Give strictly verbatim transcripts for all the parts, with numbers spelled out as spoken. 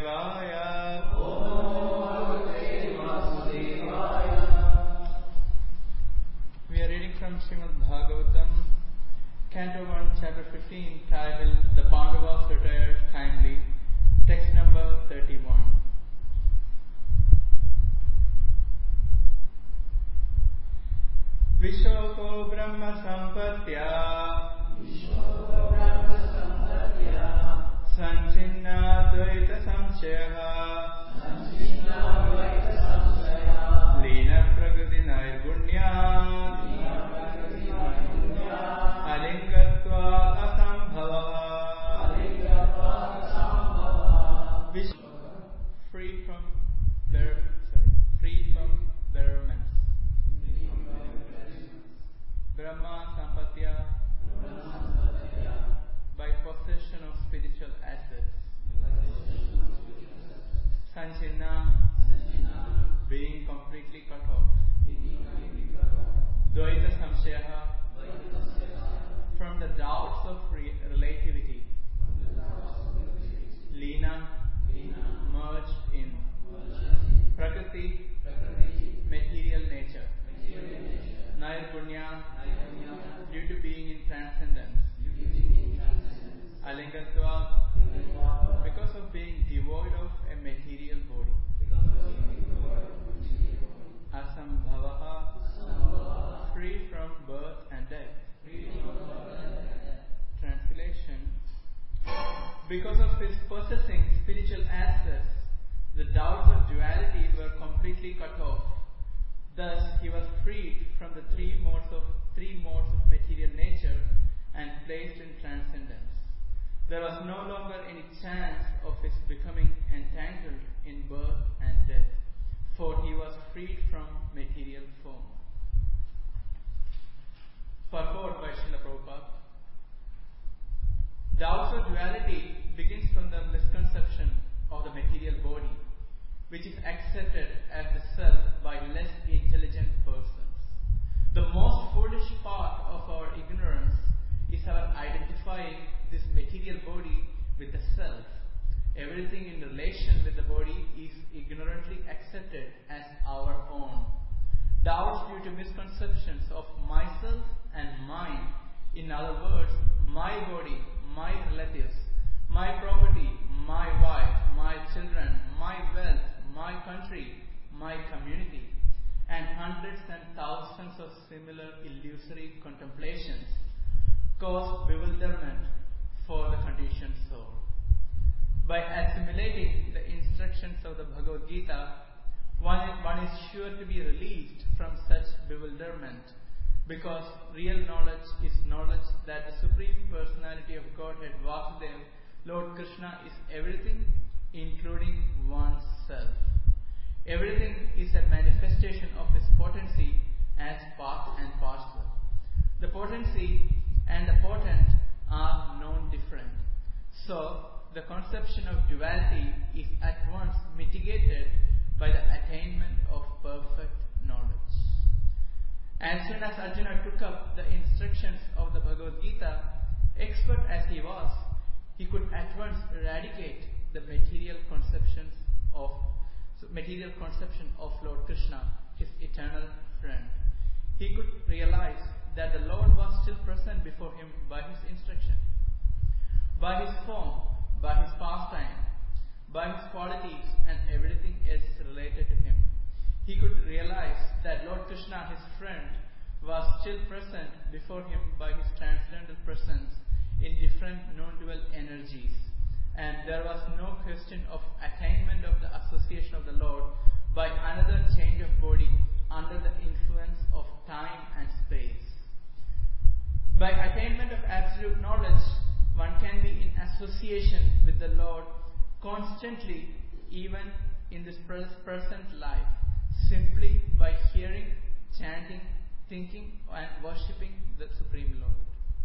Vasudevaya. We are reading from Srimad Bhagavatam, Canto one, Chapter fifteen, titled The Pandavas Retired Kindly, text number thirty-one. Vishoko Brahma Sampatya Sanchinna Dvaita Samshayaha Lina Prakriti Nairgunyat Alingatvat Asambhavaha. Free from bear, sorry, free from bearments. Brahma Sampatya, by possession of spiritual assets. Sanchina, being completely cut off. Dvaita Samshayaha, from the doubts of re- relativity. Lina, merged in. Prakriti, material nature. Nairgunya, due to being in transcendence. Alingatva, because of being devoid of a material body. Asambhavaha, free from birth and death. Translation: because of his possessing spiritual assets, the doubts of duality were completely cut off. Thus, he was freed from the three modes of three modes of material nature and placed in transcendence. There was no longer any chance of his becoming entangled in birth and death, for he was freed from material form. Purport by Srila Prabhupada. Doubts of duality begins from the misconception of the material body, which is accepted as the self by less intelligent persons. The most foolish part of our ignorance is our identifying this material body with the self. Everything in relation with the body is ignorantly accepted as our own. Doubts due to misconceptions of myself and mine, in other words, my body, my relatives, my property, my wife, my children, my wealth, my country, my community, and hundreds and thousands of similar illusory contemplations cause bewilderment for the conditioned soul. By assimilating the instructions of the Bhagavad Gita, one, one is sure to be released from such bewilderment, because real knowledge is knowledge that the Supreme Personality of Godhead, Vasudeva, Lord Krishna, is everything, including oneself. Everything is a manifestation of his potency as part and parcel. The potency and the potent are known different. So, the conception of duality is at once mitigated by the attainment of perfect knowledge. As soon as Arjuna took up the instructions of the Bhagavad Gita, expert as he was, he could at once eradicate the material conceptions of so material conception of Lord Krishna, his eternal friend. He could realize that the Lord was still present before him by his instruction, by his form, by his pastime, by his qualities and everything else related to him. He could realize that Lord Krishna, his friend, was still present before him by his transcendental presence in different non-dual energies. And there was no question of attainment of the association of the Lord by another change of body under the influence of time and space. By attainment of absolute knowledge, one can be in association with the Lord constantly, even in this present life, simply by hearing, chanting, thinking and worshipping the Supreme Lord.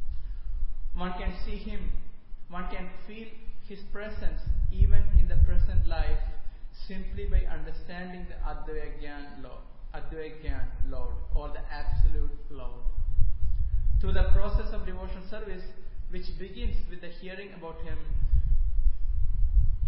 One can see Him, one can feel His presence even in the present life simply by understanding the Advaya Gyan Lord, Advaya Gyan Lord, or the Absolute Lord. Through the process of devotional service, which begins with the hearing about Him,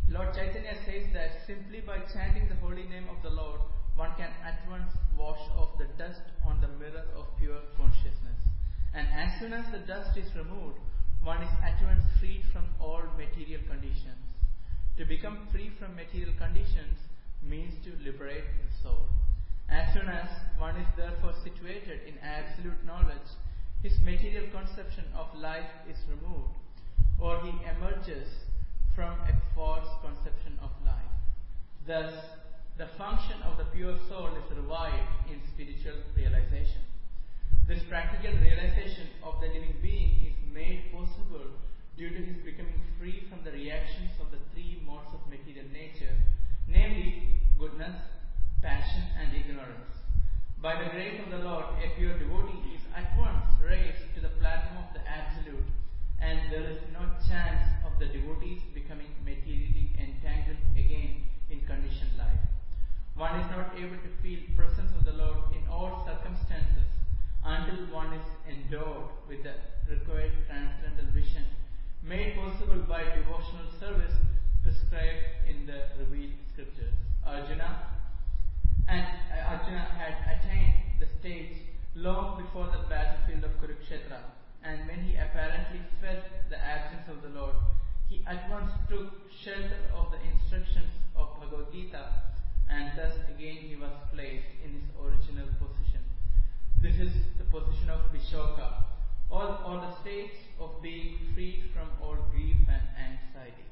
Lord Chaitanya says that simply by chanting the holy name of the Lord, one can at once wash off the dust on the mirror of pure consciousness. And as soon as the dust is removed, one is at once freed from all material conditions. To become free from material conditions means to liberate the soul. As soon as one is therefore situated in absolute knowledge, his material conception of life is removed, or he emerges from a false conception of life. Thus, the function of the pure soul is revived in spiritual realization. This practical realization of the living being is made possible due to his becoming free from the reactions of the three modes of material nature, namely goodness, passion, and ignorance. By the grace of the Lord, a pure devotee is at once raised to the platform of the Absolute, and there is no chance of the devotees becoming materially entangled again in conditioned life. One is not able to feel presence of the Lord in all circumstances until one is endowed with the required transcendental vision made possible by devotional service prescribed in the revealed scriptures. Arjuna and uh, Arjuna had attained the stage long before the battlefield of Kurukshetra, and when he apparently felt the absence of the Lord, he at once took shelter of the instructions of Bhagavad Gita, and thus again he was placed in his original position. This is the position of Vishoka, or, or the state of being freed from all grief and anxieties.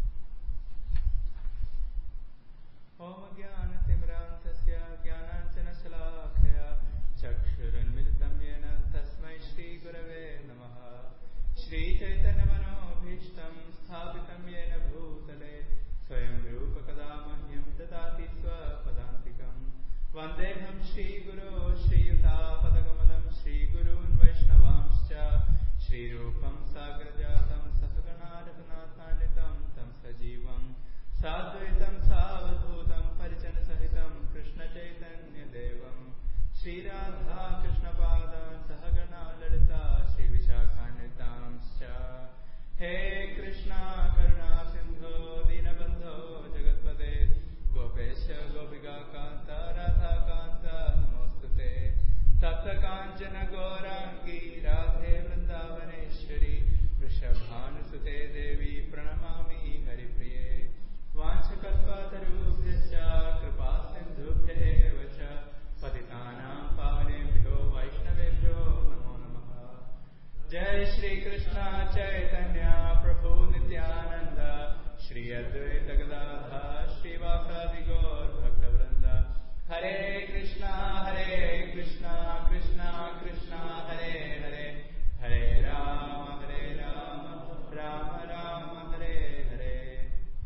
Om Jnana Timrantasya Jnananjana Shalakaya Chakshuranmilitam Yena Tasmai Shri Gurave Namaha Shri Chaitanya Manobhishtam Sthapitam Yena Bhutale Swayam Rupa Kadamahyam Dadati Swapadantikam Vandeham Shri Guru Shri Yuta Padagamalam Shri Gurun Vaishnavamscha Shri Rupam Sagrajatam Sahagana Raghunathanditam Tam Sajivam Sadvaitam Savadhutam Parijana Sahitam Krishna Chaitanya Devam Shri Radha Krishna Pada Sahagana Lalita Shri Vishakanitamscha He Krishna Karuna Sindho Dinabandho Jagatpade Gopesha Gopika Kanta Radha Kanta Namostute Tapta Kanchana Gaurangi Radhe Vrindavaneshwari Vrishabhanusute Devi Pranamami Haripriye Vanchakalpatarubhyascha Kripa Sindhubhye Vacha Patitanam Pavanebhyo Vaishnavebhyo Namo Namaha Jai Shri Krishna Chaitanya Prabhu Nityananda Shri Advaita Gadadhar Shri Vasadi Gaur Bhaktavrinda Hare Krishna Hare Krishna Krishna Krishna Hare Hare Hare Rama Hare Rama Rama Rama Hare Hare.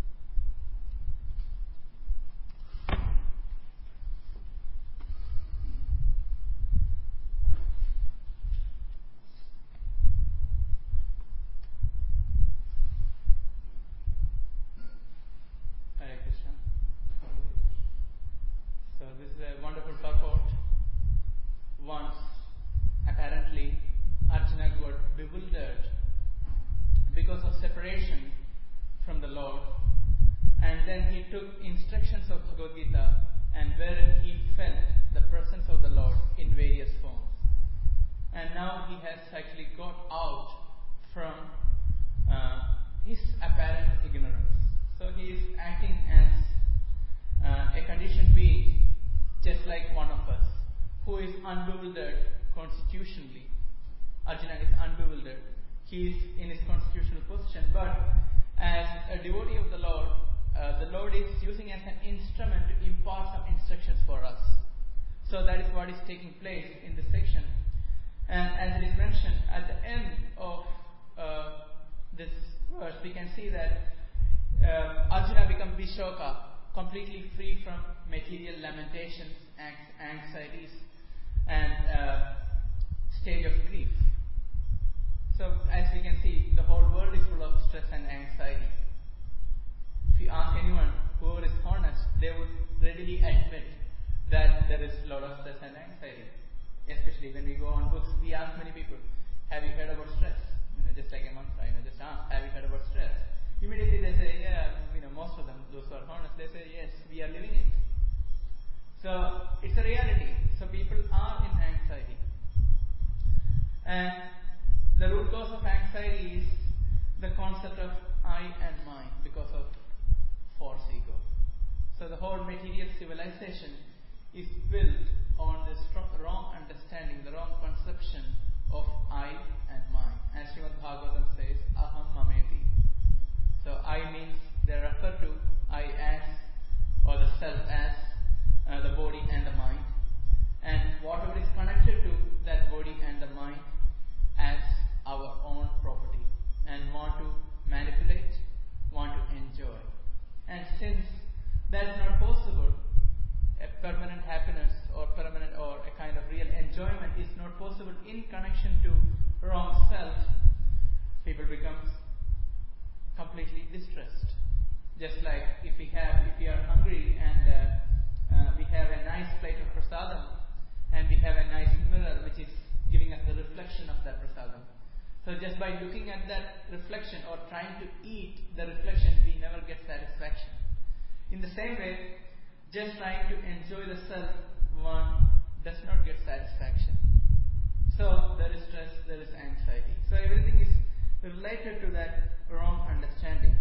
Hare Krishna. So this is a wonderful purport. Once, apparently, Arjuna got bewildered because of separation from the Lord, and then he took instructions of Bhagavad Gita, and wherein he felt the presence of the Lord in various forms. And now he has actually got out from uh, his apparent ignorance. So he is acting as uh, a conditioned being, just like one of us, who is unbewildered constitutionally. Arjuna is unbewildered. He is in his constitutional position, but as a devotee of the Lord, uh, the Lord is using as an instrument to impart some instructions for us. So that is what is taking place in this section. And as it is mentioned at the end of uh, this verse, we can see that uh, Arjuna becomes Vishoka, completely free from material lamentations, anxieties, and uh, stage of grief. So as we can see, the whole world is full of stress and anxiety. If you ask anyone, whoever is honest, they would readily admit that there is a lot of stress and anxiety. Especially when we go on books, we ask many people, have you heard about stress? You know, just like a mantra, you know, just ask, have you heard about stress? Immediately they say, yeah, you know, most those who are honest, they say, yes, we are living it. So it's a reality. So people are in anxiety. And the root cause of anxiety is the concept of I and mine because of false ego. So the whole material civilization is built on this wrong understanding, the wrong conception of I and mine. As Srimad Bhagavatam says, aham mameti. So I means they refer to I as, or the self as, uh, the body and the mind, and whatever is connected to that body and the mind as our own property, and want to manipulate, want to enjoy. And since that's not possible, a permanent happiness or permanent or a kind of real enjoyment is not possible in connection to wrong self, people become completely distressed. Just like if we have, if we are hungry and uh, uh, we have a nice plate of prasadam and we have a nice mirror which is giving us the reflection of that prasadam. So just by looking at that reflection or trying to eat the reflection, we never get satisfaction. In the same way, just trying to enjoy the self, one does not get satisfaction. So there is stress, there is anxiety. So everything is related to that wrong understanding.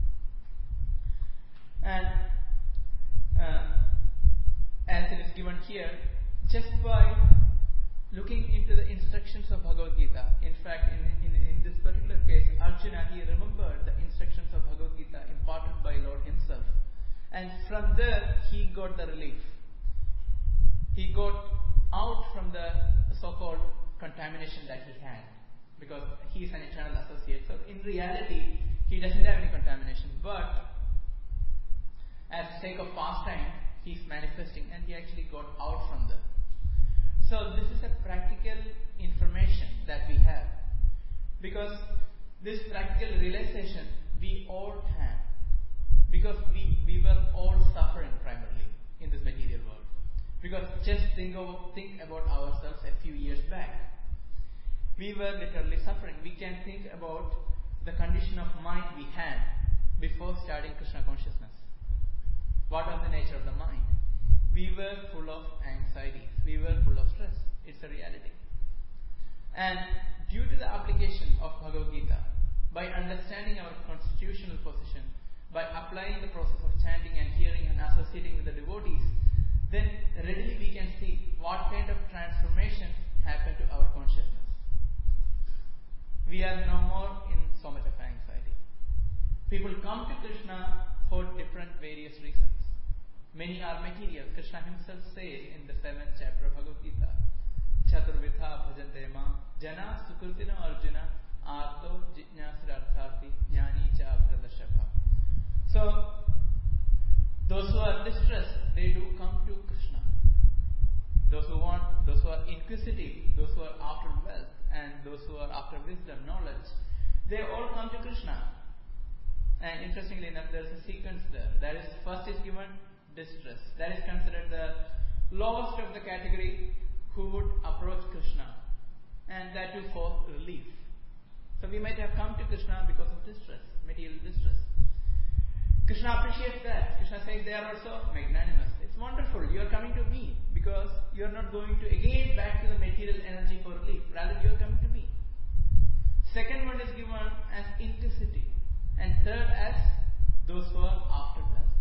And uh, as it is given here, just by looking into the instructions of Bhagavad Gita, in fact, in, in, in this particular case, Arjuna, he remembered the instructions of Bhagavad Gita imparted by Lord himself. And from there, he got the relief. He got out from the so-called contamination that he had, because he is an eternal associate. So in reality, he doesn't have any contamination, but as sake of pastime, he is manifesting, and he actually got out from there. So this is a practical information that we have, because this practical realization we all have, because we, we were all suffering primarily in this material world. Because just think, of, think about ourselves a few years back. We were literally suffering. We can think about the condition of mind we had before starting Krishna consciousness. What was the nature of the mind? We were full of anxieties. We were full of stress. It's a reality. And due to the application of Bhagavad Gita, by understanding our constitutional position, by applying the process of chanting and hearing and associating with the devotees, then readily we can see what kind of transformation happened to our consciousness. We are no more in so much of anxiety. People come to Krishna for different various reasons. Many are material. Krishna himself says in the seventh chapter of Bhagavad Gita, Chaturvidha bhajante ma jana sukrutina arjuna arto jijnasirarthati jnani cha pradashabha. So, those who are distressed, they do come to Krishna. Those who want, those who are inquisitive, those who are after wealth, and those who are after wisdom, knowledge, they all come to Krishna. And interestingly enough, there is a sequence there. That is, first is given distress. That is considered the lowest of the category who would approach Krishna, and that too for relief. So we might have come to Krishna because of distress, material distress. Krishna appreciates that. Krishna says they are also magnanimous. It's wonderful. You are coming to me because you are not going to again back to the material energy for relief. Rather, you are coming to me. Second one is given as inquisitive. And third as those who are after wealth.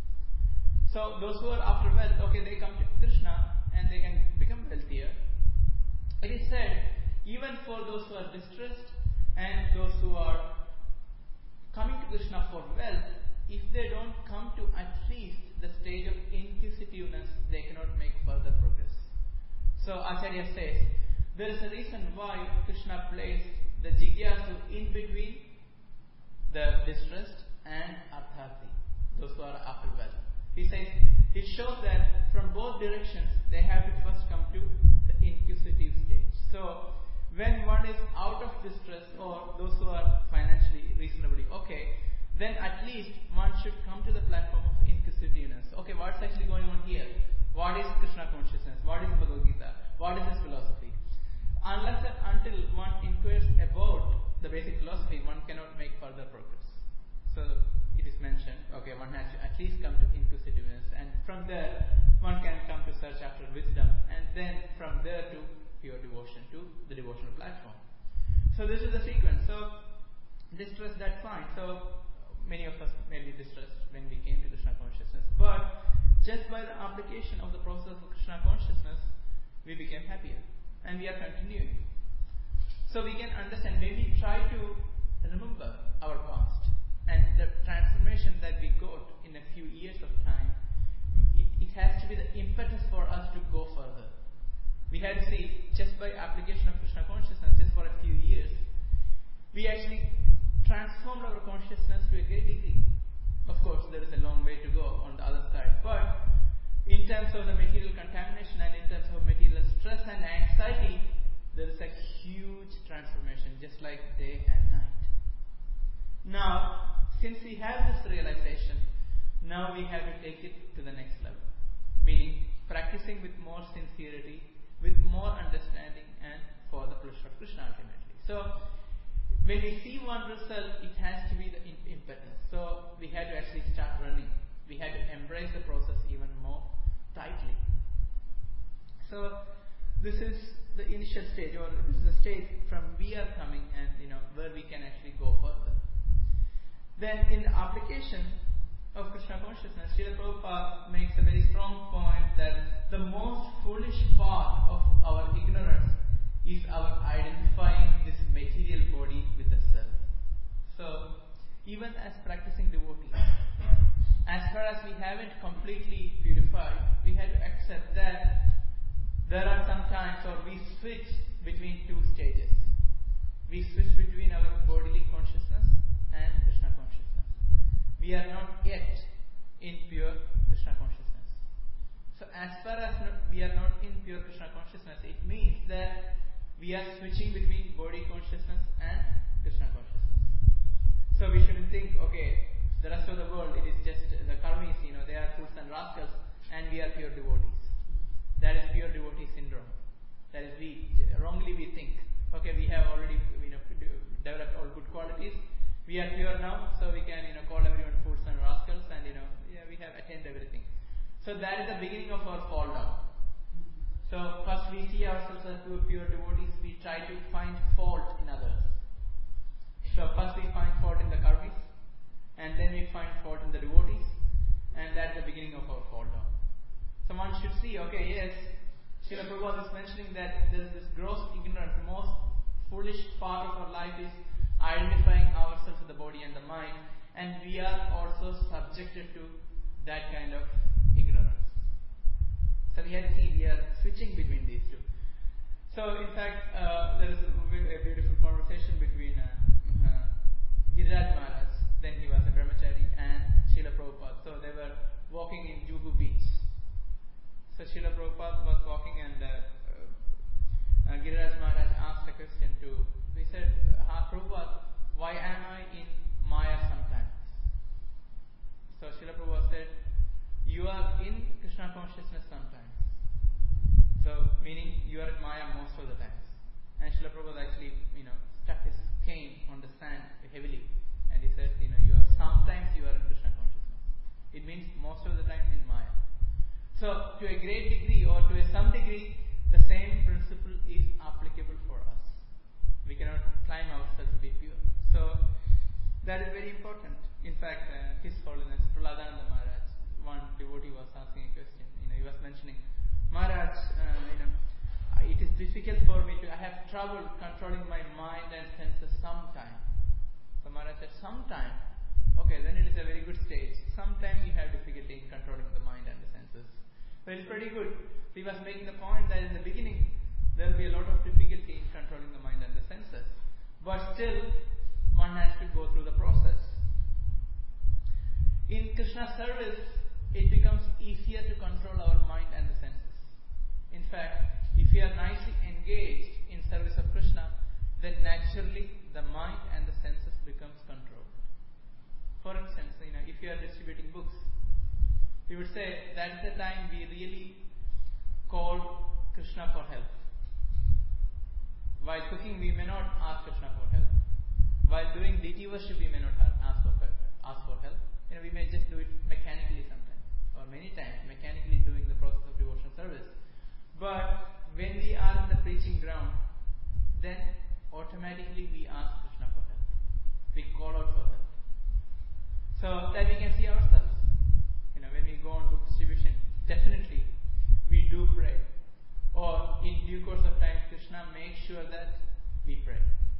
So those who are after wealth, okay, they come to Krishna and they can become wealthier. It is said, even for those who are distressed and those who are coming to Krishna for wealth, if they don't come to at least the stage of inquisitiveness, they cannot make further progress. So Acharya says, there is a reason why Krishna placed the jigyasu in between the distressed and arthati, those who are after wealth. He says, it shows that from both directions, they have to first come to the inquisitive stage. So, when one is out of distress, or those who are financially reasonably okay, then at least one should come to the platform of inquisitiveness. Okay, what's actually going on here? What is Krishna consciousness? What is Bhagavad Gita? What is this philosophy? Unless and until one inquires about the basic philosophy, one cannot make further progress. So it is mentioned, okay, one one has to at least come to inquisitiveness, and from there one can come to search after wisdom, and then from there to pure devotion, to the devotional platform. So this is the sequence. So distressed, that's fine. So many of us may be distressed when we came to Krishna consciousness, but just by the application of the process of Krishna consciousness, we became happier, and we are continuing. So we can understand, when we try to remember our past and the transformation that we got in a few years of time, it, it has to be the impetus for us to go further. We had to see, just by application of Krishna consciousness, just for a few years, we actually transformed our consciousness to a great degree. Of course, there is a long way to go on the other side, but in terms of the material contamination and in terms of material stress and anxiety, there is a huge transformation, just like day and night. Now, since we have this realization, now we have to take it to the next level, meaning practicing with more sincerity, with more understanding, and for the pleasure of Krishna ultimately. So, when we see one result, it has to be the impetus. So, we had to actually start running. We had to embrace the process even more tightly. So, this is the initial stage, or this is the stage from we are coming and, you know, where we can actually go further. Then, in the application of Krishna consciousness, Srila Prabhupada makes a very strong point that the most foolish part of our ignorance is our identifying this material body with the self. So, even as practicing devotees, as far as we haven't completely purified, we have to accept that there are some times, or we switch between two stages. We switch between our bodily consciousness and Krishna consciousness. We are not yet in pure Krishna consciousness. So as far as not, we are not in pure Krishna consciousness, it means that we are switching between body consciousness and Krishna consciousness. So we shouldn't think, okay, the rest of the world, it is just the karmis, you know, they are fools and rascals, and we are pure devotees. That is pure devotee syndrome. That is, we wrongly we think, okay, we have already, you know, developed all good qualities. We are pure now, so we can, you know, call everyone fools and rascals, and, you know, yeah, we have attained everything. So that is the beginning of our fall down. So first we see ourselves as pure, pure devotees. We try to find fault in others. So first we find fault in the karmis, and then we find fault in the devotees, and that's the beginning of our fall down. Someone should see, okay, yes, Srila Prabhupada is mentioning that there is this gross ignorance. The most foolish part of our life is identifying ourselves with the body and the mind, and we are also subjected to that kind of ignorance. So we have to see, we are switching between these two. So in fact, uh, there is a, a beautiful conversation between uh, uh, Giriraj Maharaj, then he was a brahmachari, and Srila Prabhupada. So they were walking in Juhu beach. So Srila Prabhupada was walking, and uh, uh, Giriraj Maharaj asked a question to, he said, ah, Prabhupada, why am I in Maya sometimes? So Srila Prabhupada said, you are in Krishna consciousness sometimes. So meaning you are in Maya most of the times. And Srila Prabhupada actually, you know, stuck his cane on the sand heavily, and he said, you know, you are sometimes you are in Krishna consciousness. It means most of the time in Maya. So, to a great degree, or to a some degree, the same principle is applicable for us. We cannot claim ourselves to be pure. So, that is very important. In fact, uh, His Holiness Prahladananda Maharaj, one devotee was asking a question. You know, he was mentioning, Maharaj, uh, you know, it is difficult for me to, I have trouble controlling my mind and senses sometimes. So Maharaj said, sometime. Okay, then it is a very good stage. Sometime you have difficulty in controlling the mind and the senses. So it's pretty good. He was making the point that in the beginning there will be a lot of difficulty in controlling the mind and the senses. But still, one has to go through the process. In Krishna service, it becomes easier to control our mind and the senses. In fact, if we are nicely engaged in service of Krishna, then naturally the mind and the senses becomes controlled. For instance, you know, if you are distributing books, we would say that's the time we really call Krishna for help. While cooking, we may not ask Krishna for help. While doing deity worship, we may not ask for, ask for help. You know, we may just do it many times, mechanically doing the process of devotional service. But when we are in the preaching ground, then automatically we ask Krishna for help. We call out for help. So that we can see ourselves. You know, when we go on book distribution, definitely we do pray. Or in due course of time, Krishna makes sure that we pray.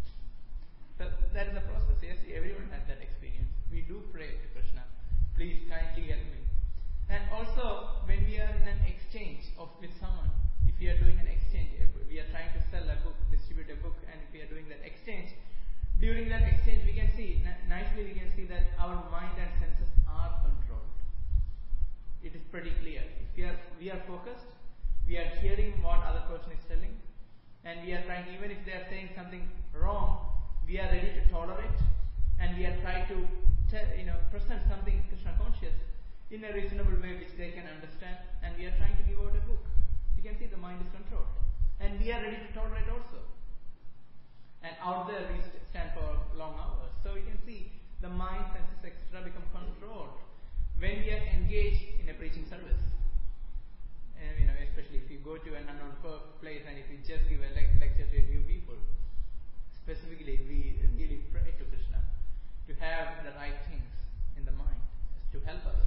So that is the process. Yes, everyone has that experience. We do pray to Krishna. Please kindly help me. And also, when we are in an exchange of with someone, if we are doing an exchange, if we are trying to sell a book, distribute a book, and if we are doing that exchange, during that exchange we can see, nicely we can see that our mind and senses are controlled. It is pretty clear. If we are, we are focused, we are hearing what other person is telling, and we are trying, even if they are saying something wrong, we are ready to tolerate, and we are trying to tell, you know, present something Krishna conscious in a reasonable way which they can understand, and we are trying to give out a book. You can see the mind is controlled, and we are ready to tolerate also. And out there we stand for long hours. So you can see the mind, senses, et cetera become controlled when we are engaged in a preaching service. And, you know, especially if you go to an unknown place and if you just give a le- lecture to a new people, specifically we really pray to Krishna to have the right things in the mind, to help others.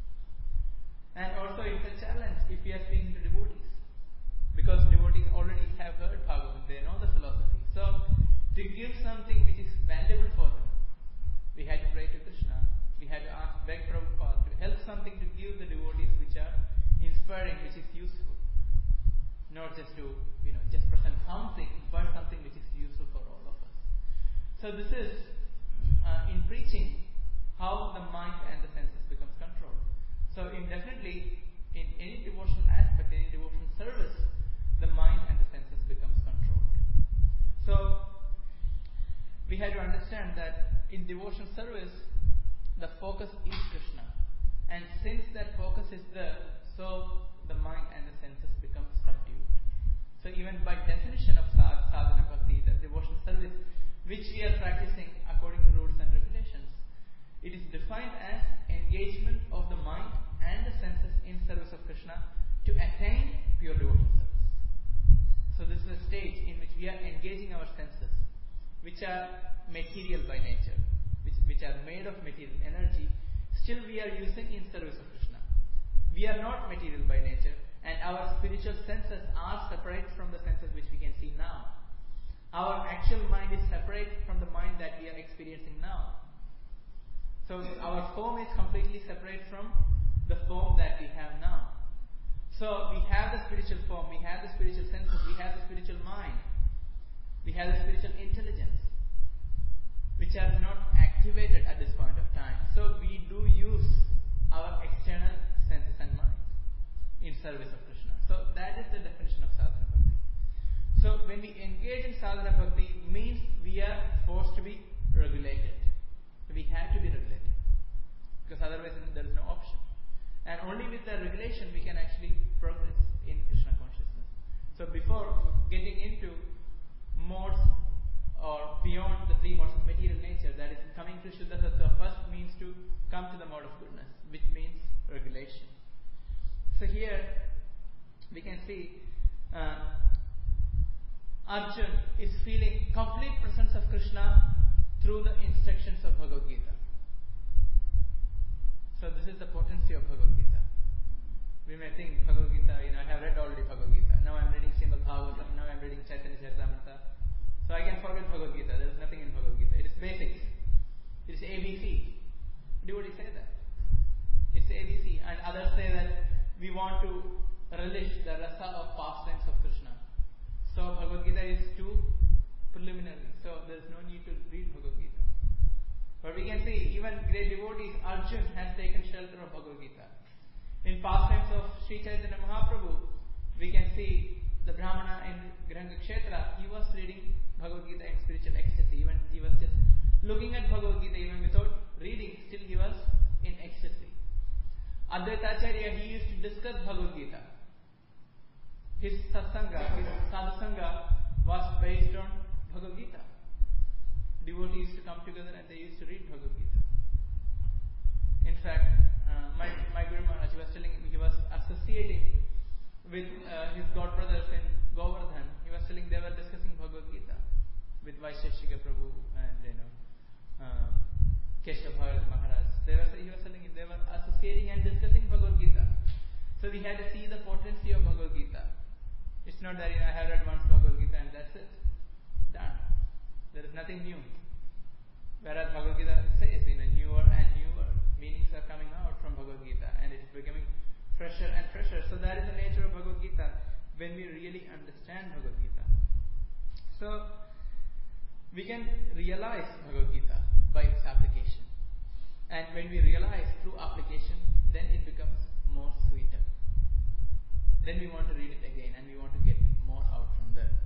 And also it's a challenge if we are speaking to devotees, because devotees already have heard Bhagavad, they know the philosophy. So to give something which is valuable for them, we had to pray to Krishna. We had to ask, beg Prabhupada to help something to give the devotees which are inspiring, which is useful. Not just to, you know, just present something, but something which is useful for all of us. So this is, uh, in preaching, how the mind and the senses becomes controlled. So in definitely, in any devotional aspect, any devotional service, the mind and the senses becomes controlled. So we have to understand that in devotional service, the focus is Krishna. And since that focus is there, so the mind and the senses become subdued. So even by definition of sadhana bhakti, the devotional service which we are practicing according to rules and regulations, it is defined as engagement of the mind and the senses in service of Krishna to attain pure devotional service. So this is a stage in which we are engaging our senses, which are material by nature, which, which are made of material energy, still we are using in service of Krishna. We are not material by nature, and our spiritual senses are separate from the senses which we can see now. Our actual mind is separate from the mind that we are experiencing now. So our form is completely separate from the form that we have now. So we have the spiritual form, we have the spiritual senses, we have the spiritual mind, we have the spiritual intelligence, which are not activated at this point of time. So we do use our external senses and mind in service of Krishna. So that is the definition of sadhana bhakti. So when we engage in sadhana bhakti, means we are forced to be regulated. So we have to be regulated, because otherwise there is no option. And only with the regulation we can actually progress in Krishna consciousness. So before getting into modes or beyond the three modes of material nature, that is coming to Shuddha Sattva, first means to come to the mode of goodness, which means regulation. So here we can see uh, Arjun is feeling complete presence of Krishna through the instructions of Bhagavad Gita. So this is the potency of Bhagavad Gita. We may think Bhagavad Gita, you know, I have read already Bhagavad Gita. Now I am reading Srimad Bhagavatam. Now I am reading Chaitanya Charitamrita. So I can forget Bhagavad Gita. There is nothing in Bhagavad Gita. It is basics. It is A B C. Devotees say that. It's A B C. And others say that we want to relish the rasa of pastimes of Krishna. So Bhagavad Gita is too preliminary. So there is no need to read Bhagavad Gita. But we can see even great devotees, Arjun has taken shelter of Bhagavad Gita. In pastimes of Sri Chaitanya Mahaprabhu, we can see the Brahmana in Grihanga Kshetra, he was reading Bhagavad Gita in spiritual ecstasy. Even he was just looking at Bhagavad Gita, even without reading, still he was in ecstasy. Advaita Acharya, he used to discuss Bhagavad Gita. His satsanga, his sadhusanga was based on Bhagavad Gita. Devotees used to come together and they used to read Bhagavad Gita. In fact, uh, my, my Guru Maharaj was telling associating with uh, his god brothers in Govardhan. He was telling they were discussing Bhagavad Gita with Vaisheshika Prabhu and you know uh, Keshav Bharat Maharaj. They were, he was telling they were associating and discussing Bhagavad Gita. So we had to see the potency of Bhagavad Gita. It's not that you know, I have read once Bhagavad Gita and that's it. Done. There is nothing new. Whereas Bhagavad Gita says, you know, newer and newer meanings are coming out from Bhagavad Gita and it is becoming fresher and fresher. So that is the nature of Bhagavad Gita when we really understand Bhagavad Gita. So we can realize Bhagavad Gita by its application. And when we realize through application, then it becomes more sweeter. Then we want to read it again and we want to get more out from there.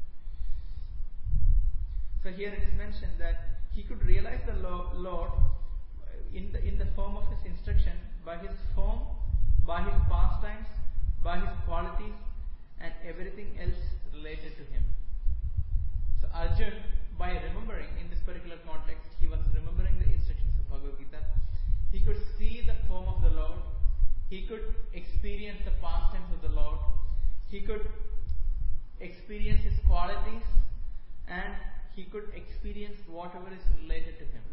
So here it is mentioned that he could realize the Lord in the, in the form of his instruction, by his form, by his pastimes, by his qualities, and everything else related to him. So Arjun, by remembering in this particular context, he was remembering the instructions of Bhagavad Gita. He could see the form of the Lord. He could experience the pastimes of the Lord. He could experience his qualities, and he could experience whatever is related to him.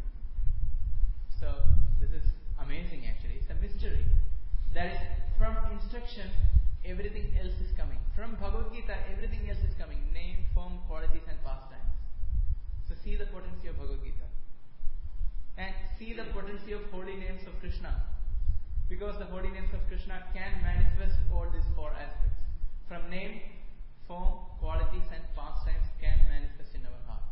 So this is amazing actually. It's a mystery. That is, from instruction, everything else is coming. From Bhagavad Gita, everything else is coming. Name, form, qualities and pastimes. So see the potency of Bhagavad Gita. And see the potency of holy names of Krishna. Because the holy names of Krishna can manifest all these four aspects. From name, form, qualities and pastimes can manifest in our heart.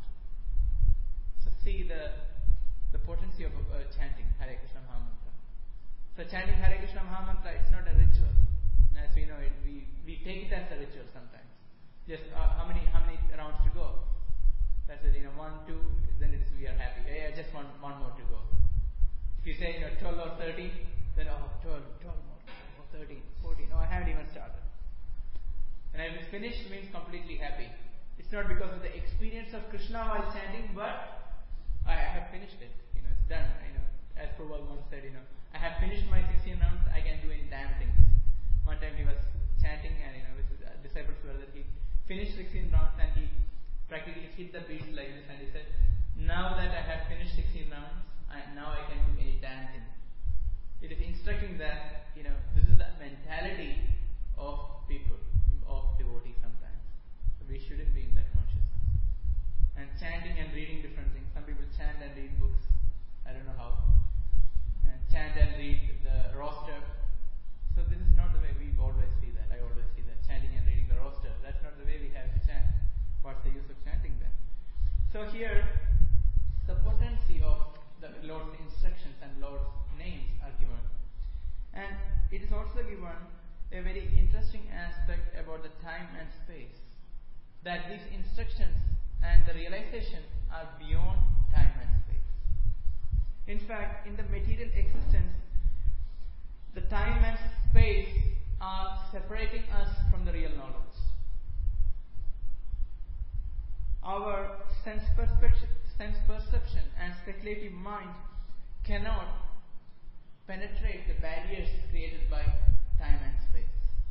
So see the the potency of uh, chanting Hare Krishna Mahamantra. So chanting Hare Krishna Mahamantra, it's not a ritual. As we know, it, we we take it as a ritual sometimes. Just uh, how many how many rounds to go? That's it. You know, one, two, then it is we are happy. Yeah, just one one more to go. If you say you know twelve or thirteen, then oh twelve, twelve more, or thirteen, fourteen. Oh, I haven't even started. And I will finish means completely happy. It's not because of the experience of Krishna while chanting, but I have finished it. You know, it's done. You know, as Prabhupada once said, you know, I have finished my sixteen rounds. I can do any damn things. One time he was chanting, and you know, with his uh, disciples were that he finished sixteen rounds and he practically hit the beats like this, and he said, "Now that I have finished sixteen rounds, I, now I can do any damn thing." It is instructing that you know this is the mentality of people, of devotees sometimes. So we shouldn't be in that consciousness. And chanting and reading different things. Some people chant and read books. I don't know how. And chant and read the roster. So this is not the way we always see that. I always see that. Chanting and reading the roster. That's not the way we have to chant. What's the use of chanting then? So here, the potency of the Lord's instructions and Lord's names are given. And it is also given a very interesting aspect about the time and space. That these instructions and the realization are beyond time and space. In fact, in the material existence, the time and space are separating us from the real knowledge. Our sense perception, sense perception and speculative mind cannot penetrate the barriers created by time and space.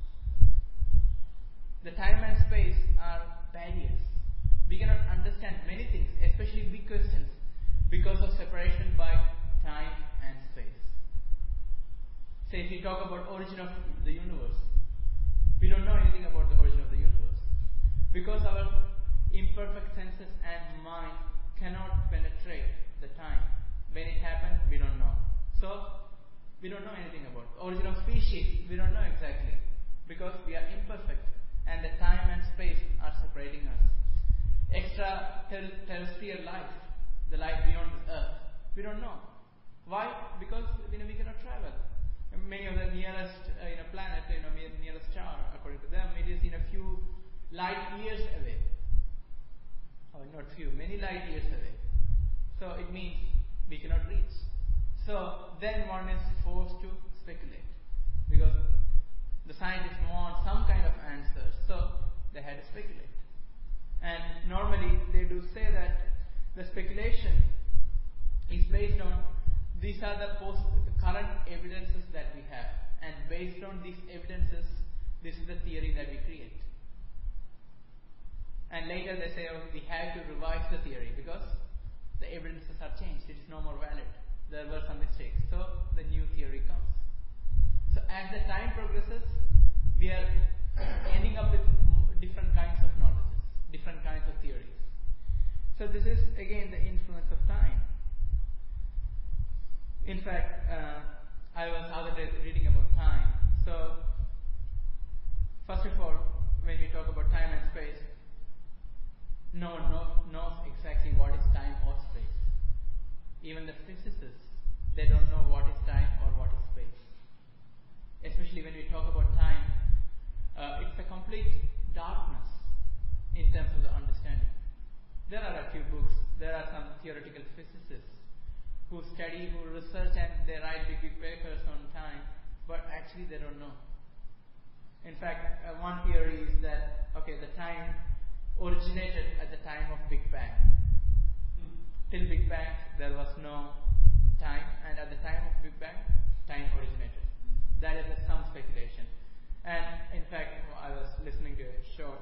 The time and space are barriers. We cannot understand many things, especially big questions, because of separation by time and space. Say if we talk about origin of the universe, we don't know anything about the origin of the universe. Because our imperfect senses and mind cannot penetrate the time. When it happened, we don't know. So, we don't know anything about it. Origin of species, we don't know exactly. Because we are imperfect and the time and space are separating us. Extraterrestrial life, the life beyond Earth, we don't know. Why? Because you know, we cannot travel. Many of the nearest uh, you know, planet, you know, nearest star, according to them, it is in a few light years away. Or not few, many light years away. So it means we cannot reach. So then one is forced to speculate. Because the scientists want some kind of answer, so they had to speculate. And normally they do say that the speculation is based on these are the, post, the current evidences that we have, and based on these evidences, this is the theory that we create. And later they say, oh, we have to revise the theory because the evidences are changed. It is no more valid. There were some mistakes. So the new theory comes. So as the time progresses, we are ending up with different kinds of knowledges, different kinds of theories. So this is again the influence of time. In fact, uh, I was other day reading about time. So first of all, when we talk about time and space, no one know, knows exactly what is time or space. Even the physicists, they don't know what is time or what is space. Especially when we talk about time, uh, it's a complete darkness in terms of the understanding. There are a few books, there are some theoretical physicists who study, who research, and they write big, big papers on time, but actually they don't know. In fact, uh, one theory is that, okay, the time originated at the time of Big Bang. Mm. Till Big Bang, there was no time, and at the time of Big Bang, time originated. Mm. That is uh, some speculation. And in fact, I was listening to a short,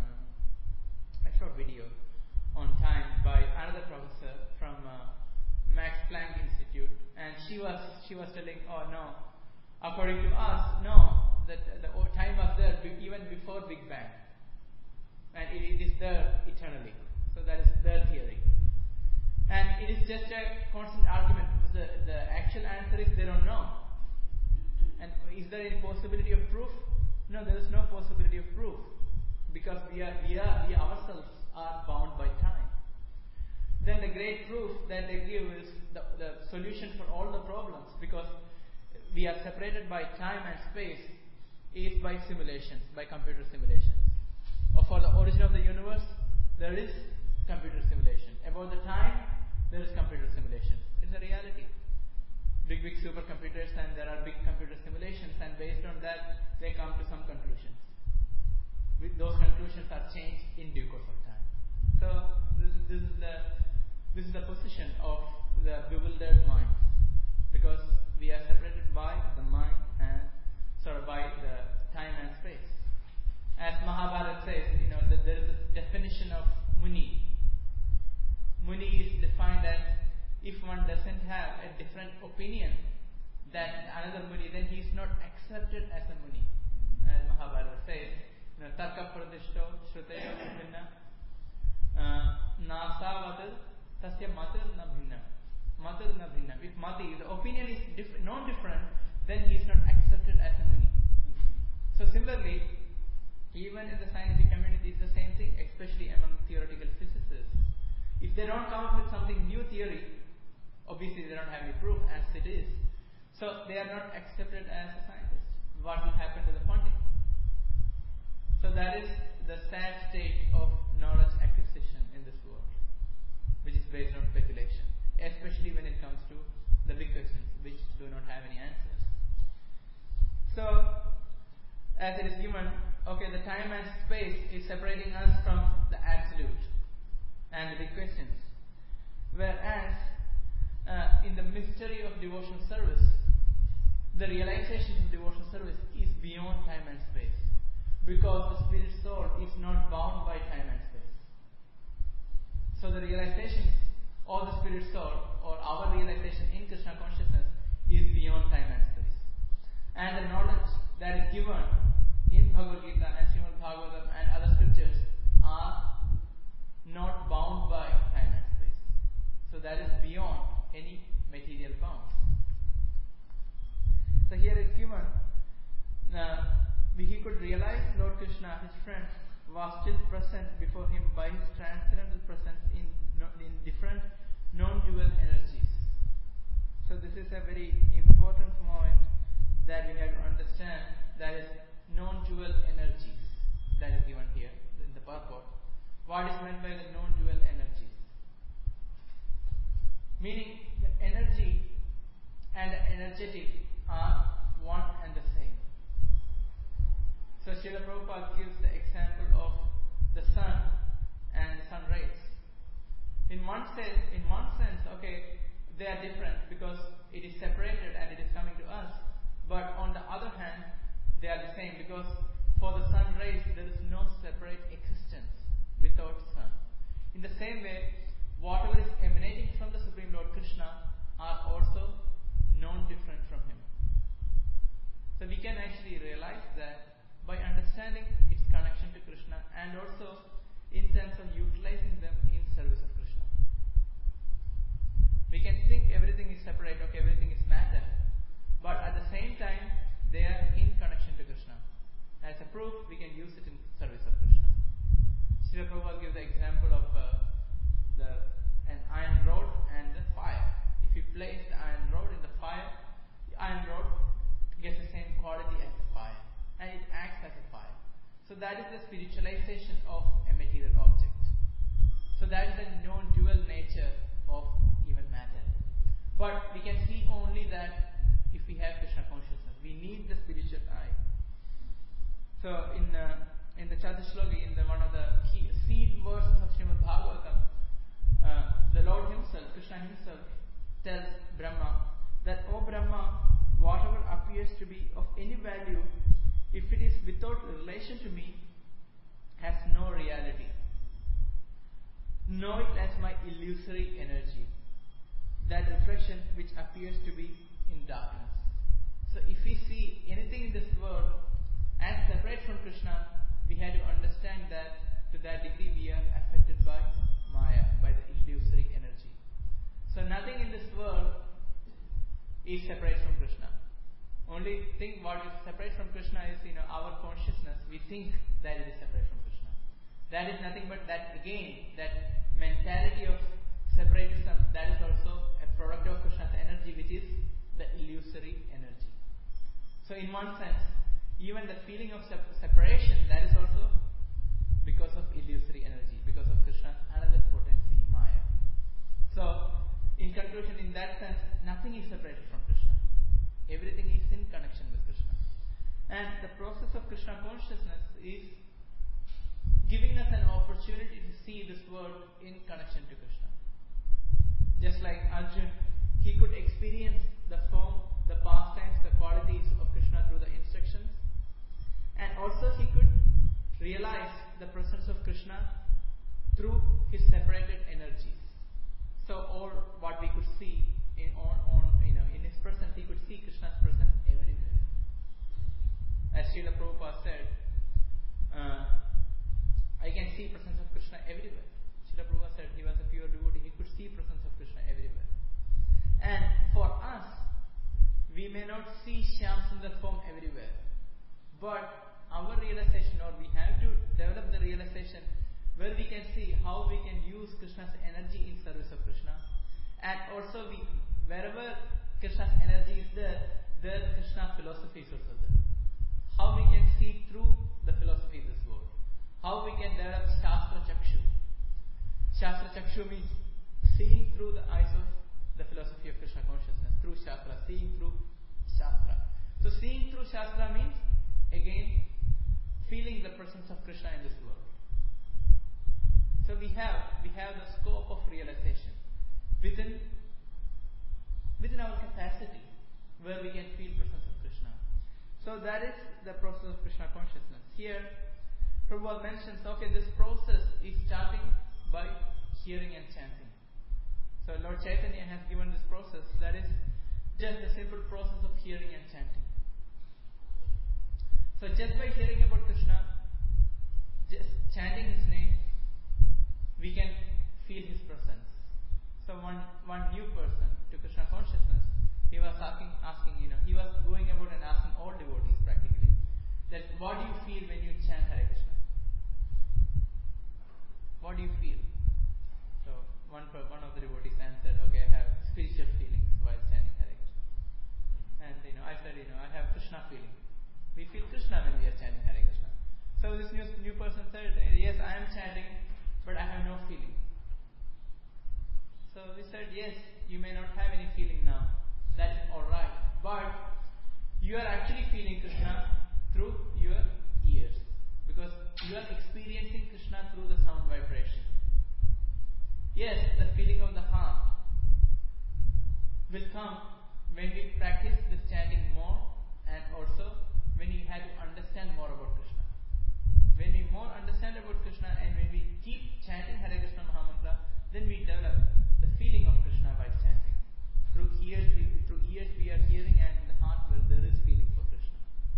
uh, a short video on time by another professor from uh, Max Planck Institute, and she was she was telling, oh no, according to us, no, that the time was there even before Big Bang. And it, it is there eternally. So that is their theory. And it is just a constant argument. The, the actual answer is they don't know. And is there any possibility of proof? No, there is no possibility of proof. Because we are, we are, we ourselves are bound by time. Then the great proof that they give is the, the solution for all the problems. Because we are separated by time and space is by simulations, by computer simulations. Or for the origin of the universe, there is computer simulation. About the time, there is computer simulation. It's a reality. Big, big supercomputers, and there are big computer simulations, and based on that, they come to some conclusions. With those conclusions are changed in due course of time. So this, this is the this is the position of the bewildered mind, because we are separated by the mind and sort of by the time and space. As Mahabharata says, you know, that there is a definition of Muni. Muni is defined as if one doesn't have a different opinion than another Muni, then he is not accepted as a Muni. As Mahabharata says, you know, Tarka Pradishto, Shruteyo Bhinna, Nasavatar, Tasya Matar na Bhinna. Matar na Bhinna. If Mati, the opinion is diff- non-different, then he is not accepted as a Muni. So similarly, even in the scientific community, it's the same thing, especially among theoretical physicists. If they don't come up with something new theory, obviously they don't have any proof as it is. So they are not accepted as a scientist. What will happen to the funding? So that is the sad state of knowledge acquisition in this world, which is based on speculation, especially when it comes to the big questions, which do not have any answers. So, as it is given, okay, the time and space is separating us from the absolute and the big questions. Whereas, uh, in the mystery of devotional service, the realization of devotional service is beyond time and space, because the spirit soul is not bound by time and space. So the realization of the spirit soul, or our realization in Krishna consciousness, is beyond time and space. And the knowledge that is given in Bhagavad Gita and Srimad Bhagavatam and other scriptures are not bound by time and space. So that is beyond any material bounds. So here it's given, uh, he could realize Lord Krishna, his friend, was still present before him by his transcendental presence in, in different non-dual energies. So this is a very important point that we have to understand, that is non-dual energies that is given here in the purport. What is meant by the non-dual energies? Meaning the energy and the energetic are one and the same. So Srila Prabhupada gives the example of the sun and the sun rays. In one sense, in one sense, okay, they are different because it is separated and it is coming to us. But on the other hand, we can actually realize that by understanding its connection to Krishna and also in terms of utilizing them in service of Krishna. We can think everything is separate, okay, everything is matter, but at the same time they are in connection to Krishna. As a proof, we can use it in service of Krishna. Srila Prabhupada gives the example of uh, the an iron rod and the fire. If you place the iron rod in the fire, the iron rod gets the same quality as the fire, and it acts as a fire. So that is the spiritualization of a material object. So that is the non-dual nature of even matter. But we can see only that if we have Krishna consciousness. We need the spiritual eye. So in uh, in the Chaturshloki, in the one of the key seed verses of Srimad Bhagavatam, uh, the Lord Himself, Krishna Himself, tells Brahma that, "O Brahma, whatever appears to be of any value, if it is without relation to me, has no reality. Know it as my illusory energy, that reflection which appears to be in darkness." So if we see anything in this world as separate from Krishna, we have to understand that to that degree we are affected by Maya, by the illusory energy. So nothing in this world is separate from Krishna. Only thing what is separate from Krishna is, you know, our consciousness. We think that it is separate from Krishna. That is nothing but that, again, that mentality of separatism, that is also a product of Krishna's energy, which is the illusory energy. So in one sense, even the feeling of sep- separation, that is also because of illusory energy, because of Krishna's another potency, Maya. So, in conclusion, in that sense, nothing is separated from Krishna. Everything is in connection with Krishna. And the process of Krishna consciousness is giving us an opportunity to see this world in connection to Krishna. Just like Arjun, he could experience the form, the pastimes, the qualities of Krishna through the instructions. And also he could realize the presence of Krishna through his separated energies. So all what we could see in on, on you know in his presence, he could see Krishna's presence everywhere. As Srila Prabhupada said, uh, I can see presence of Krishna everywhere. Srila Prabhupada said he was a pure devotee, he could see presence of Krishna everywhere. And for us, we may not see Shyam Sundar form everywhere, but our realization, or we have to develop the realization where we can see how we can use Krishna's energy in service of Krishna, and also we, wherever Krishna's energy is there, there Krishna's philosophy is also there. How we can see through the philosophy of this world. How we can develop Shastra Chakshu. Shastra Chakshu means seeing through the eyes of the philosophy of Krishna consciousness, through Shastra, seeing through Shastra. So seeing through Shastra means, again, feeling the presence of Krishna in this world. So we have we have the scope of realization within within our capacity where we can feel presence of Krishna. So that is the process of Krishna consciousness. Here, Prabhupada mentions, okay, this process is starting by hearing and chanting. So Lord Chaitanya has given this process, that is just the simple process of hearing and chanting. So just by hearing about Krishna, just chanting His name, we can feel His presence. So one one new person to Krishna consciousness, he was asking, asking, you know, he was going about and asking all devotees practically, that what do you feel when you chant Hare Krishna? What do you feel? So one one of the devotees answered, okay, I have spiritual feelings while chanting Hare Krishna. And you know, I said, you know, I have Krishna feeling. We feel Krishna when we are chanting Hare Krishna. So this new new person said, yes, I am chanting, but I have no feeling. So we said, yes, you may not have any feeling now. That is alright. But you are actually feeling Krishna through your ears. Because you are experiencing Krishna through the sound vibration. Yes, the feeling of the heart will come when we practice this chanting more, and also when we have to understand more about Krishna. When we more understand about Krishna and when we keep chanting Hare Krishna Mahamantra, then we develop the feeling of Krishna while chanting. Through ears, we, through ears we are hearing, and in the heart where there is feeling for Krishna.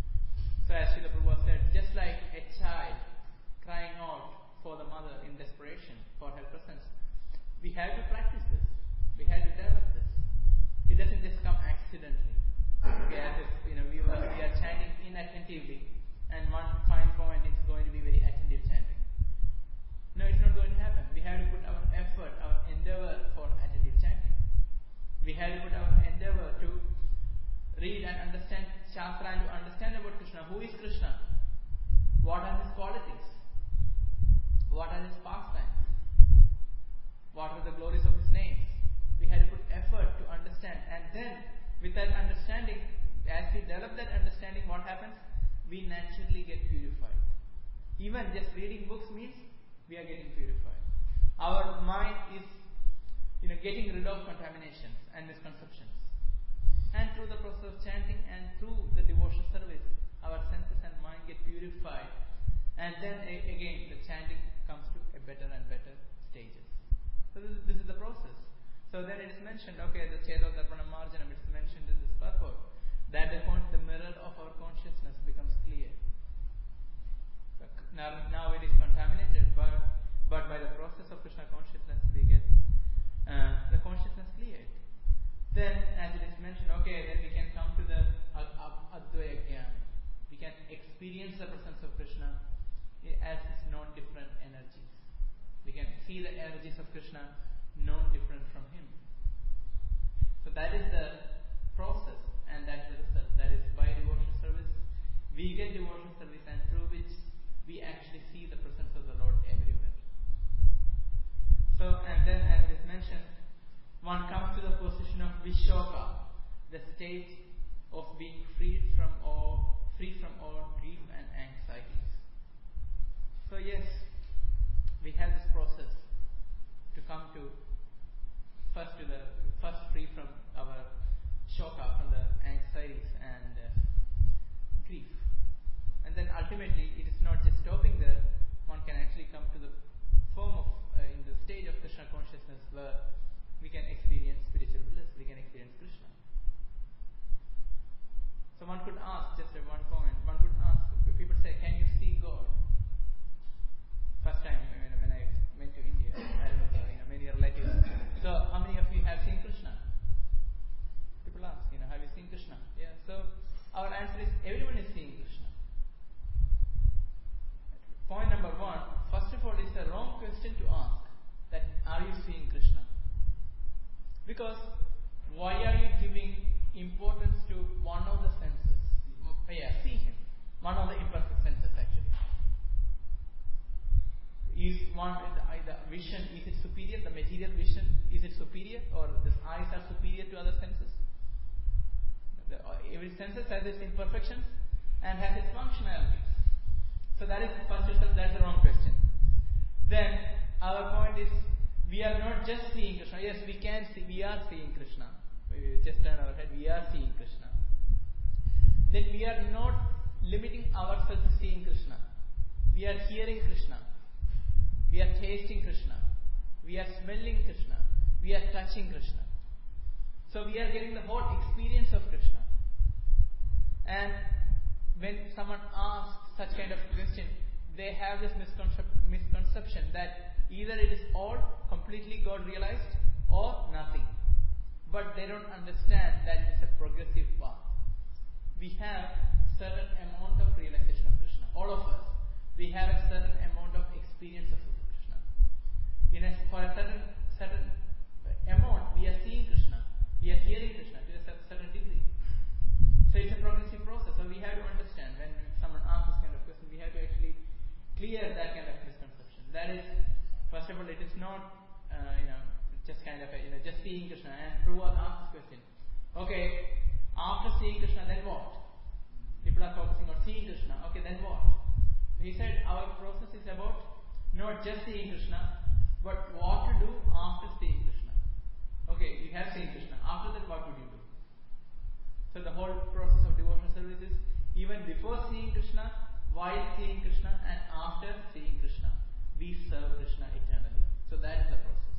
we have to practice this. We have to develop this. It doesn't just come accidentally. We are just, you know, we, were, we are chanting inattentively, and one fine point is going to be very attentive chanting. No, it's not going to happen. We have to put our effort, our endeavor for attentive chanting. We have to put our endeavor to read and understand Shastra and to understand about Krishna. Who is Krishna? What are his qualities? What are his pastimes? What are the glories of his names? We had to put effort to understand, and then with that understanding, as we develop that understanding, what happens? We naturally get purified. Even just reading books means we are getting purified. Our mind is, you know, getting rid of contaminations and misconceptions. And through the process of chanting and through the devotional service, our senses and mind get purified. And then a- again, the chanting comes to a better and better stages. So this is, this is the process. So then it is mentioned, okay, the Cheto Darpana Marjanam, it's mentioned in this purport, that the, con- the mirror of our consciousness becomes clear. Now, now it is contaminated, but, but by the process of Krishna consciousness, we get uh, the consciousness cleared. Then, as it is mentioned, okay, then we can come to the Advaya Jnana. We can experience the presence of Krishna as its non-different energies. We can see the energies of Krishna non-different from Him. So that is the process, and that is the result. That is by devotional service, we get devotional service, and through which we actually see the presence of the Lord everywhere. So, and then as it is mentioned, one comes to the position of Vishoka, the state of being freed from all, free from all grief and anxieties. So yes, we have this process to come to first to the first free from our shoka, from the anxieties and uh, grief, and then ultimately it is not just stopping there. One can actually come to the form of uh, in the stage of Krishna consciousness where we can experience spiritual bliss, we can experience Krishna. So one could ask, just at one point, one could ask, people say, can you see God? First time you know, when I went to India, I remember you know, many relatives. So how many of you have seen Krishna? People ask, you know, have you seen Krishna? Yeah. So our answer is, everyone is seeing Krishna. Point number one, first of all, it's a wrong question to ask, that are you seeing Krishna? Because why are you giving importance to one of the senses? Yeah, see Him. One of the imperfect senses actually. Is one either vision, is it superior? The material vision, is it superior? Or the eyes are superior to other senses? The, every senses has its imperfections and has its functionalities. So that is first itself, that's the wrong question. Then our point is, we are not just seeing Krishna. Yes, we can see, we are seeing Krishna. We just turn our head, we are seeing Krishna. Then we are not limiting ourselves to seeing Krishna. We are hearing Krishna. We are tasting Krishna. We are smelling Krishna. We are touching Krishna. So we are getting the whole experience of Krishna. And when someone asks such kind of question, they have this misconcep- misconception that either it is all completely God realized or nothing. But they don't understand that it's a progressive path. We have certain amount of realization of Krishna. All of us. We have a certain amount of experience of Krishna. In a, for a certain certain amount, we are seeing Krishna. We are hearing Krishna to a certain degree. So it's a progressive process. So we have to understand when someone asks this kind of question, we have to actually clear that kind of misconception. That is, first of all, it is not uh, you know just kind of a, you know just seeing Krishna. And Prabhupada asked this question. Okay, after seeing Krishna, then what? People are focusing on seeing Krishna. Okay, then what? He said our process is about not just seeing Krishna, but what to do after seeing Krishna. Okay, you have seen Krishna. After that, what would you do? So the whole process of devotional service is even before seeing Krishna, while seeing Krishna, and after seeing Krishna, we serve Krishna eternally. So that is the process.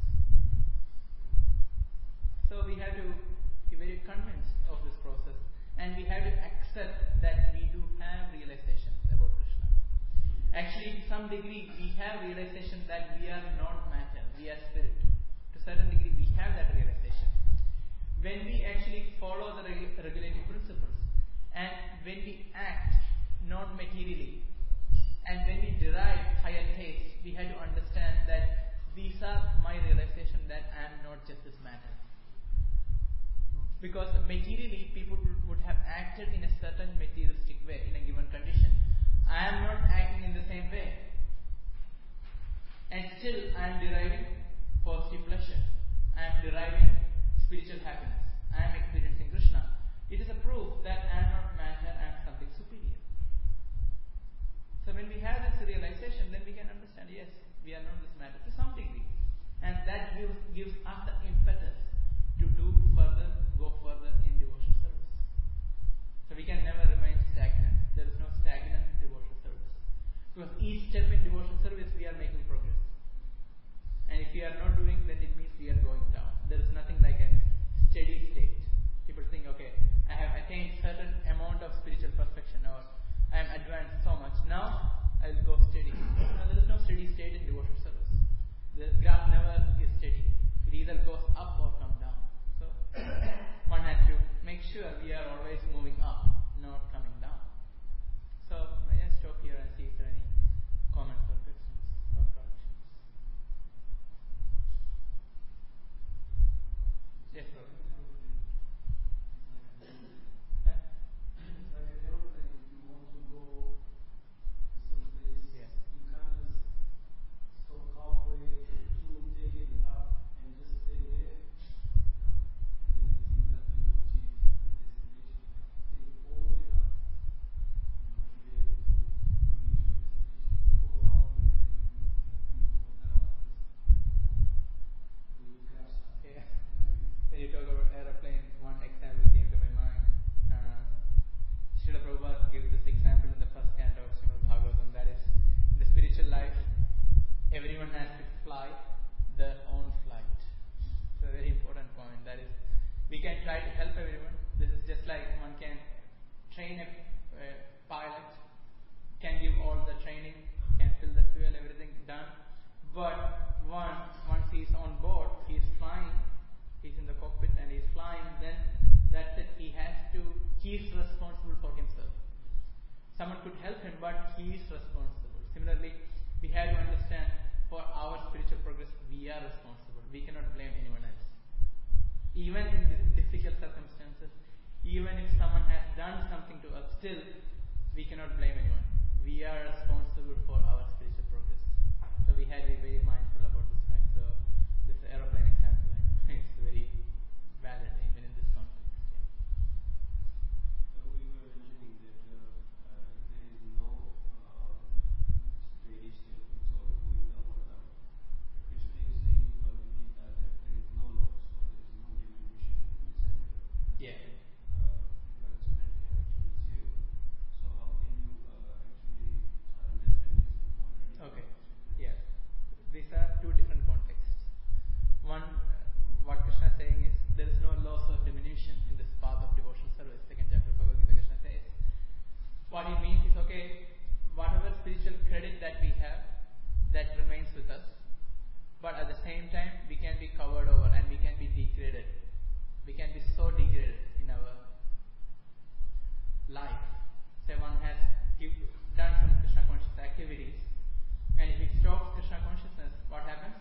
So we have to be very convinced of this process, and we have to accept that we do have realizations about Krishna. Actually, to some degree, we have realization that we are not matter, we are spirit. To certain degree we have that realization. When we actually follow the reg- regulative principles, and when we act not materially, and when we derive higher tastes, we have to understand that these are my realization that I am not just this matter. Because materially, people would have acted in a certain materialistic way in a given condition. I am not acting in the same way. And still, I am deriving positive pleasure. I am deriving spiritual happiness. I am experiencing Krishna. It is a proof that I am not matter, I am something superior. So when we have this realization, then we can understand, yes, we are not this matter to some degree. And that gives, gives us the impetus to do further, go further in devotional service. So we can never remain stagnant. There is no stagnant devotional service. Because each step in devotional service, we are making progress. And if we are not doing, then it means we are going down. There is nothing like a steady state. People think, okay, I have attained certain amount of spiritual perfection, or I am advanced so much. Now I will go steady. No, there is no steady state in devotional service. The graph never is steady. It either goes up or comes down. So one has to make sure we are always moving up, not coming down. So I just stop here and see if there are any comments or questions or corrections. Yes, bro. Huh? It's like an aeroplane. If you want to go to some place, Yeah. you can't just stop halfway to take it up and just stay there. And then think that you will achieve the destination. You have to take it all the way up, you know, to be able to reach the destination. You go halfway and you know that you go down. So you crash. Yeah. When you talk about aeroplane, one example came to my mind. Uh, Srila Prabhupada gives this example in the first canto of Srimad Bhagavatam. That is, in the spiritual life, everyone has to fly their own flight. It's a very important point. That is, we can try to help everyone. This is just like one can train a uh, pilot, can give all the training, can fill the fuel, everything done. But once, once he is on board, he is flying, he's in the cockpit and he's flying, then that's it. He has to, he is responsible for himself. Someone could help him, but he is responsible. Similarly, we have to understand for our spiritual progress, we are responsible. We cannot blame anyone else. Even in difficult circumstances, even if someone has done something to us, still we cannot blame anyone. We are responsible for our spiritual progress. So we have to be very mindful about this fact. So this aeroplane example, I know, it's very valid even in this context. Yeah. Uh, we were mentioning that uh, uh, there is no uh, steady state, it's all going up or down. Krishna is saying in Bhagavad Gita that there is no loss or there is no diminution in the center. Yeah. Uh, that's man can actually save. So how can you uh, actually understand this important? Okay. Yeah. These are two different contexts. One, uh, what Krishna is saying is there is no loss or diminution in this path of devotional service. Second chapter of Bhagavad Gita, Krishna says. What he means is, okay, whatever spiritual credit that we have, that remains with us. But at the same time, we can be covered over and we can be degraded. We can be so degraded in our life. Say one has give, done some Krishna conscious activities, and if he stops Krishna consciousness, what happens?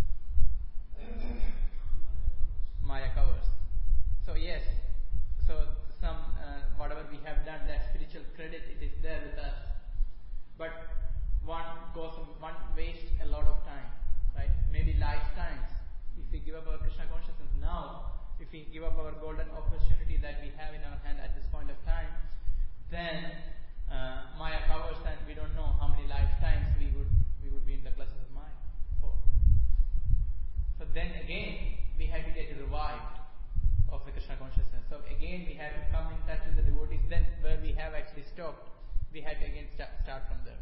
Maya covers. So yes, so some uh, whatever we have done, that spiritual credit, it is there with us. But one goes, one wastes a lot of time, right? Maybe lifetimes. If we give up our Krishna consciousness now, if we give up our golden opportunity that we have in our hand at this point of time, then uh, Maya covers, and we don't know how many lifetimes we would we would be in the clutches of Maya for. So then again, we have to get revived of the Krishna consciousness. So again, we have to come in touch with the devotees. Then where we have actually stopped, we have to again start, start from there.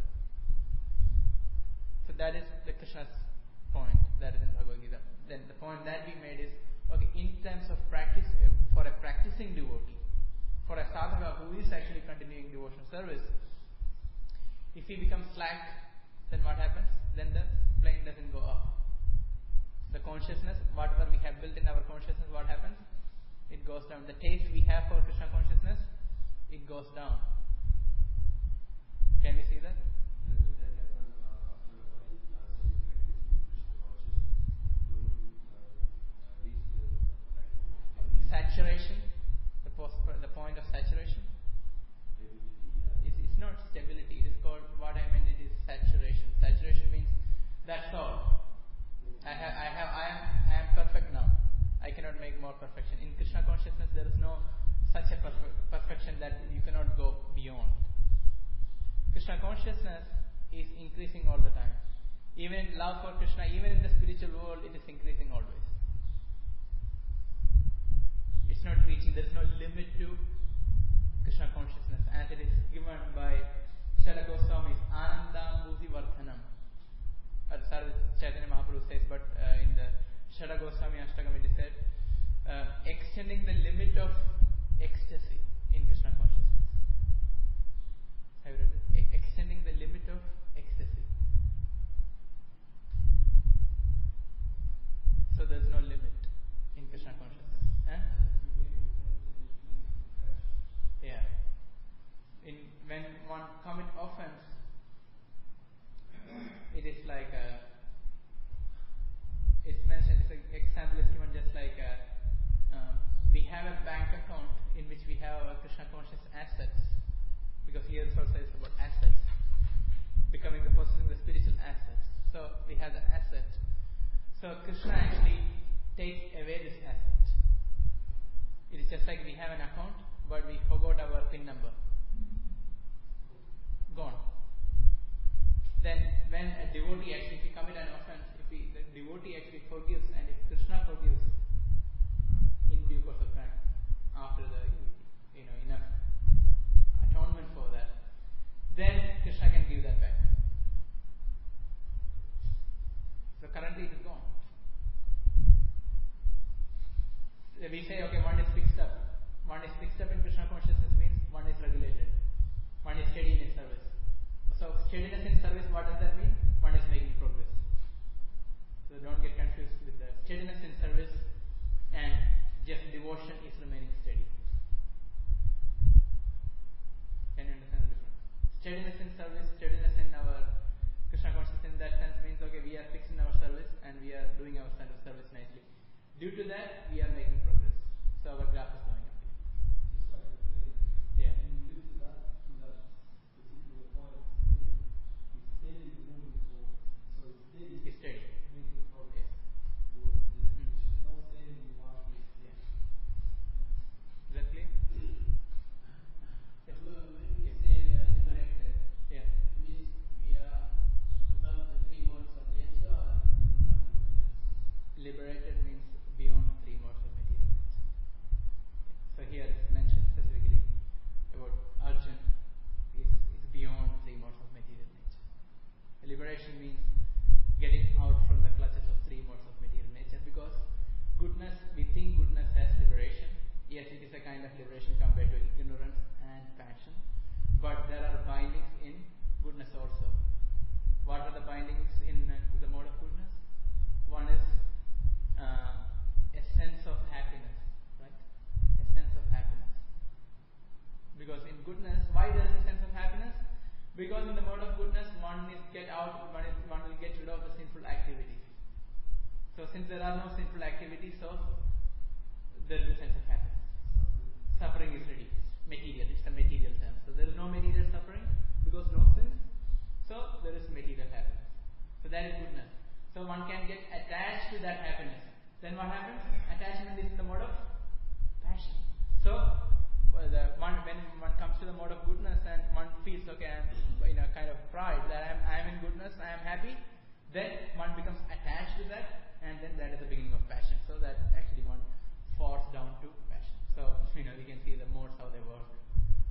So that is the Krishna's point. That is in Bhagavad Gita. Then the point that we made is, okay, in terms of practice, uh, for a practicing devotee, for a sadhaka who is actually continuing devotional service, if he becomes slack, then what happens? Then the plane doesn't go up. The consciousness, whatever we have built in our consciousness, what happens? It goes down. The taste we have for Krishna consciousness, it goes down. Can we see that? Doesn't that happen uh, after a while? Uh, when you practice Krishna consciousness, don't you uh, uh, reach the platform of stability? Saturation, the, post, the point of saturation. Stability, yeah. It's, it's not stability. It is called, what I meant, it is saturation. Saturation means that's all. I have, I have, I am, I am perfect now. I cannot make more perfection. In Krishna consciousness, there is no such a perfect, perfection that you cannot go beyond. Krishna consciousness is increasing all the time. Even in love for Krishna, even in the spiritual world, it is increasing always. It's not reaching. There is no limit to Krishna consciousness, as it is given by Shala Goswami's Anandambhuti Vardhanam. Uh, Sarva Chaitanya Mahaprabhu says, but uh, in the Shala Goswami Ashtagam it is said, uh, extending the limit of ecstasy in Krishna consciousness. Have you read this? E- extending the limit of ecstasy. So there is no limit in Krishna consciousness. Huh? Yeah. In when one commit offense, it is like a, it's mentioned, it's an example is given just like a, um, we have a bank account in which we have our Krishna conscious assets, because here it also is about assets, becoming the possessing the spiritual assets. So we have the asset. So Krishna actually takes away this asset. It is just like we have an account, but we forgot our PIN number. Gone. Then when a devotee actually, if we commit an offense, if we, the devotee actually forgives, and if Krishna forgives in due course of time, after the, you know, enough atonement for that, then Krishna can give that back. So currently it is gone. We say, okay, one is fixed up. One is fixed up in Krishna consciousness means one is regulated. One is steady in its service. So steadiness in service, what does that mean? One is making progress. So don't get confused with the steadiness in service and just devotion is remaining steady. Can you understand the difference? Steadiness in service, steadiness in our Krishna consciousness in that sense means, okay, we are fixed in our service and we are doing our service nicely. Due to that, we are making progress. So our graph is going up. Yeah. And due to that, to that particular point, steady, it's steady moving forward. So it's steady, It's steady. making progress Yes. towards this, Mm. which is not standing in one place. Yeah. Is that clear? When we say we are liberated, Yeah. it means we are above the three modes of nature or not? Liberated means beyond three modes of material nature. So here it's mentioned specifically about Arjun is, is beyond three modes of material nature. Liberation means getting out from the clutches of three modes of material nature, because goodness, we think goodness has liberation. Yes, it is a kind of liberation compared to ignorance and passion, but there are bindings in goodness also. What are the bindings in uh, the mode of goodness? One is uh, a sense of happiness, right? A sense of happiness. Because in goodness, why there is a sense of happiness? Because in the mode of goodness, one is get out, one is one will get rid of the sinful activities. So since there are no sinful activities, so there is a sense of happiness. Suffering is reduced. Material, it's a material term. So there is no material suffering because no sins. So there is material happiness. So that is goodness. So one can get attached to that happiness. Then what happens? Attachment is in the mode of passion. So well, the one, when one comes to the mode of goodness and one feels, okay, I am in a kind of pride that I am, I am in goodness, I am happy, then one becomes attached to that, and then that is the beginning of passion. So that actually one falls down to passion. So, you know, you can see the modes how they work.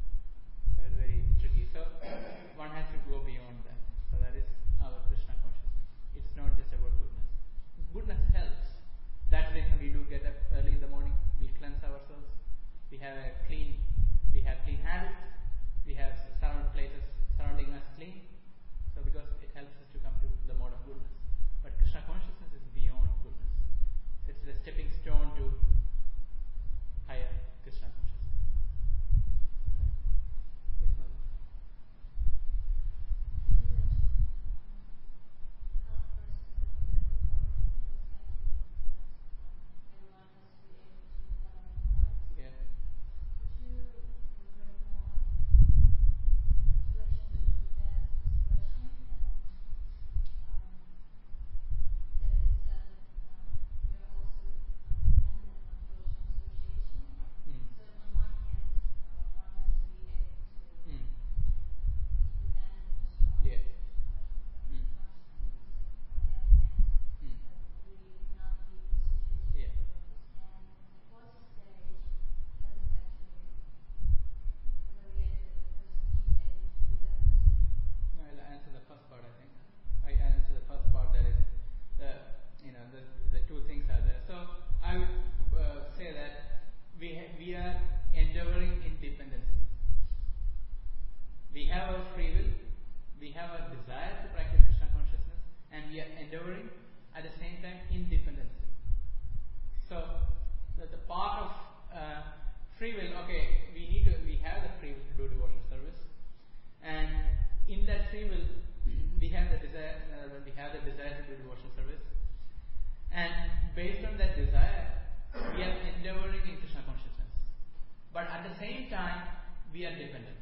we are endeavoring at the same time independency. So the, the part of uh, free will, okay, we need to, we have the free will to do devotional service, and in that free will, we have the desire, uh, we have the desire to do devotional service, and based on that desire, we are endeavoring in Krishna consciousness. But at the same time, we are dependent.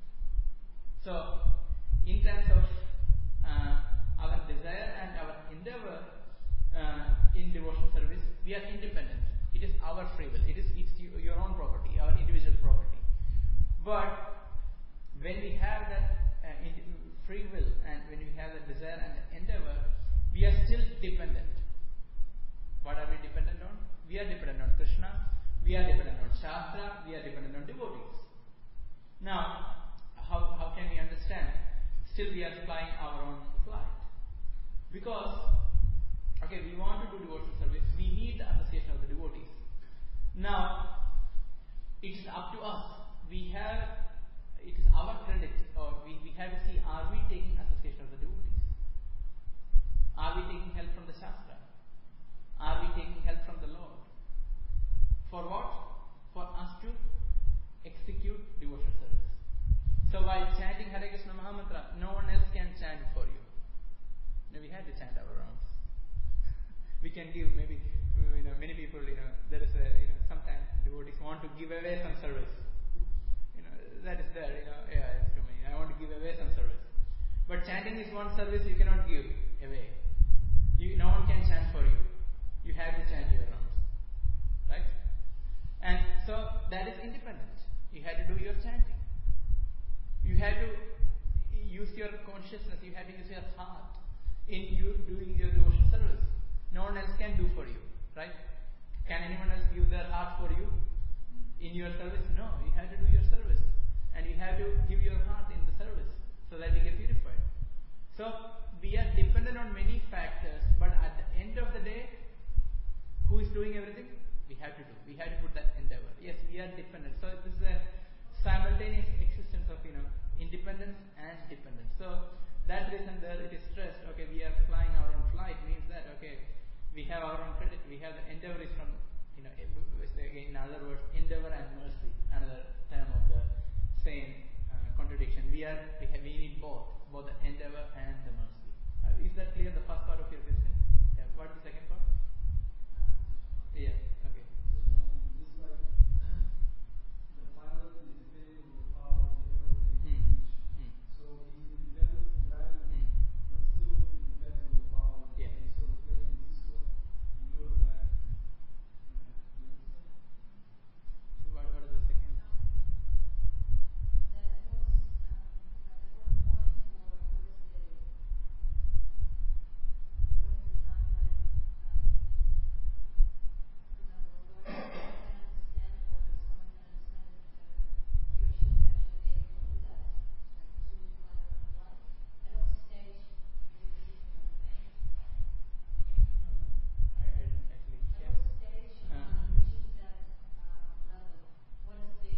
So, in terms of uh, our desire and our endeavor uh, in devotional service, we are independent. It is our free will. It is it's your own property, our individual property. But when we have that uh, free will and when we have the desire and the endeavor, we are still dependent. What are we dependent on? We are dependent on Krishna, we are dependent on Shastra, we are dependent on devotees. Now, how, how can we understand? Still we are flying our own flight. Because, okay, we want to do devotional service, we need the association of the devotees. Now, it is up to us. We have, it is our credit, or we, we have to see, are we taking association of the devotees? Are we taking help from the Shastra? Are we taking help from the Lord? For what? For us to execute devotional service. So while chanting Hare Krishna Mahamantra, no one else can chant for you. No, we had to chant our rounds. We can give, maybe, you know, many people, you know, there is a, you know, sometimes devotees want to give away some service. You know, that is there, you know, yeah, it's to me. I want to give away some service. But chanting is one service you cannot give away. You, no one can chant for you. You have to chant your rounds. Right? And so that is independent. You had to do your chanting. You had to use your consciousness, you had to use your heart in you doing your devotional service. No one else can do for you. Right? Can anyone else give their heart for you in your service? No. You had to do your service. And you have to give your heart in the service so that you get purified. So we are dependent on many factors, but at the end of the day, who is doing everything? We have to do. We have to put that endeavor. Yes, we are dependent. So this is a simultaneous existence of, you know, independence and dependence. So that reason there it is stressed. Okay, we are flying our own flight means that okay, we have our own credit. We have the endeavor is from, you know, again in other words, endeavor and mercy. Another term of the same uh, contradiction. We are we have we need both, both the endeavor and the mercy. Uh, is that clear? The first part of your question. Yeah. What is the second part? Yeah, okay. Just like the pilot is depending on the power of the airplane Mm. Mm. So he's independent from gravity, Mm. but still he depends on the power of the Yeah. plane. So the plane is still you're back. So what, what is the second? That at what, um, at what point or what is the what is the time when, um, for example, Lord can understand or someone can understand that uh, he or she is actually able to do that, like to fly around the light? At what stage do you believe in the bank? I, I didn't actually At catch. what stage Uh. um, reaching that uh, level? What is the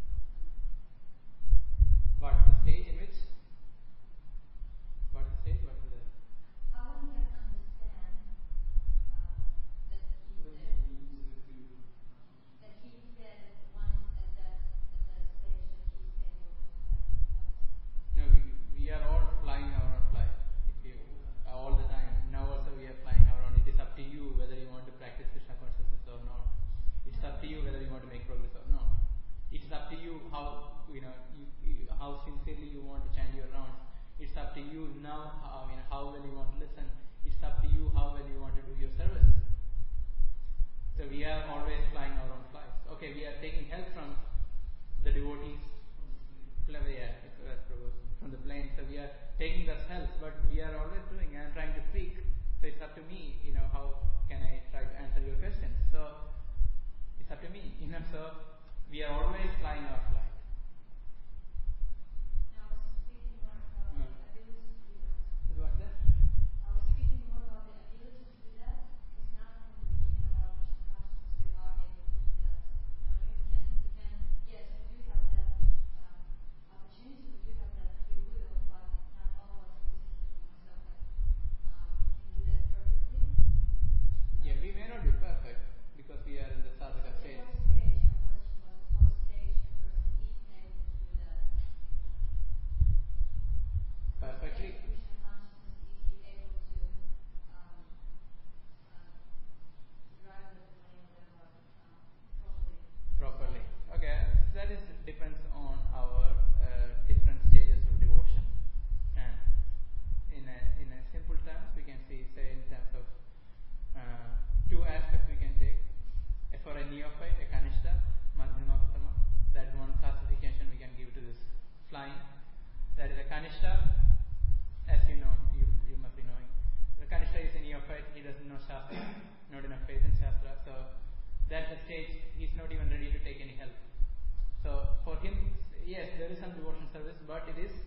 What the stage in which? What is the stage? What is the? how one can understand uh, that he's When there? he uses it to That he's there, that one is at that at that stage that he's able to fly on the light. No, we we are all flying our own flight. If you uh, all the time. Now also we are flying our own. It is up to you whether you want to practice Krishna consciousness or not. It's up to you whether you want to make progress or not. It's up to you how you know you, you, how sincerely you want to chant your rounds. It's up to you now. How, I mean, how well you want to listen. It's up to you how well you want to do your service. So we are always flying our own flights. Okay, we are taking help from the devotees. Clever, yeah, that's proposed. From the plane. So we are taking that help, but we are always doing. I am trying to speak. So it's up to me. You know, how can I try to answer your questions? So it's up to me. You know, so we are always flying our flight. Now I was speaking more about Hmm. the ability to do that. What's that? I was speaking more about the ability to do that, because now from the beginning of our Krishna consciousness we are able to do that. You know, we can, we can, yes, we do have that um, opportunity, we do have that free will, but not all of us, myself, like, um, can not faith in Shastra. So that's the stage he's not even ready to take any help. So for him, yes, there is some devotion service, but it is,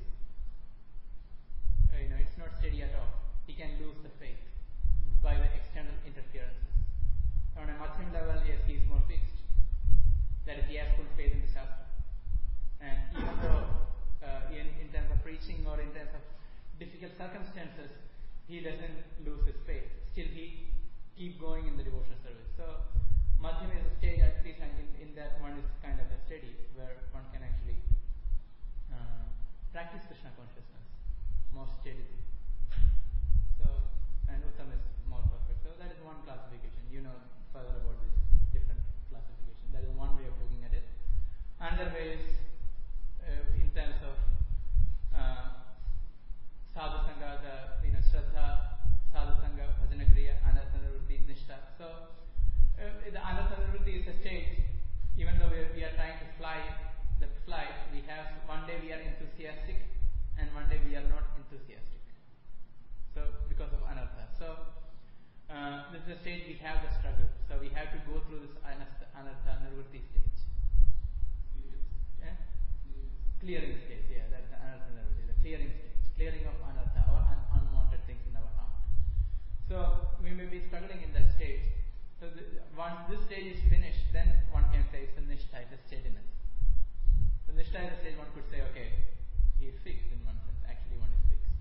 uh, you know, it's not steady at all. He can lose the faith by the external interferences. On a Madhyam level, yes, he is more fixed. That is, he has full faith in the Shastra. And even though, uh, in, in terms of preaching or in terms of difficult circumstances, he doesn't lose his faith. Still, he keep going in the devotion service. So, Madhyam is a stage, at least in, in that one is kind of a steady, where one can actually uh, practice Krishna consciousness more steadily. So, and Uttam is more perfect. So, that is one classification. You know further about this different classification. That is one way of looking at it. Another way is uh, in terms of uh, sadhu sangha, the, you know, shraddha, sadhu sangha, bhajana kriya, anartha-nivritti, nishtha. So, uh, the anartha-nivritti is a stage. Even though we are, we are trying to fly the flight, we have one day we are enthusiastic, and one day we are not enthusiastic. So, because of anartha. So, uh, this is the stage we have the struggle. So, we have to go through this anartha-nivritti stage. Yeah? Clearing stage, yeah, that's the anartha-nivritti, the clearing stage. Clearing of anartha or un- unwanted things in our heart. So we may be struggling in that stage. So the, once this stage is finished, then one can say it's the nishtha, the steadiness. So nishtha is the stage one could say, okay, he is fixed in one sense. Actually, one is fixed.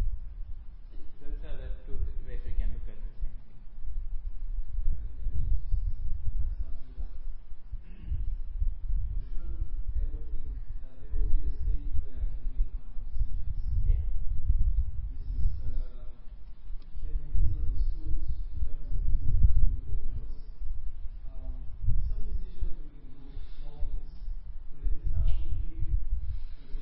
Those are the two th- ways we can look at the same thing. I can maybe just add something that we shouldn't ever think that there will be a stage where I can make my own decisions. Yeah. This is uh, can be misunderstood in terms of using that free will because um, some decisions we can do small things, but if it's something big, for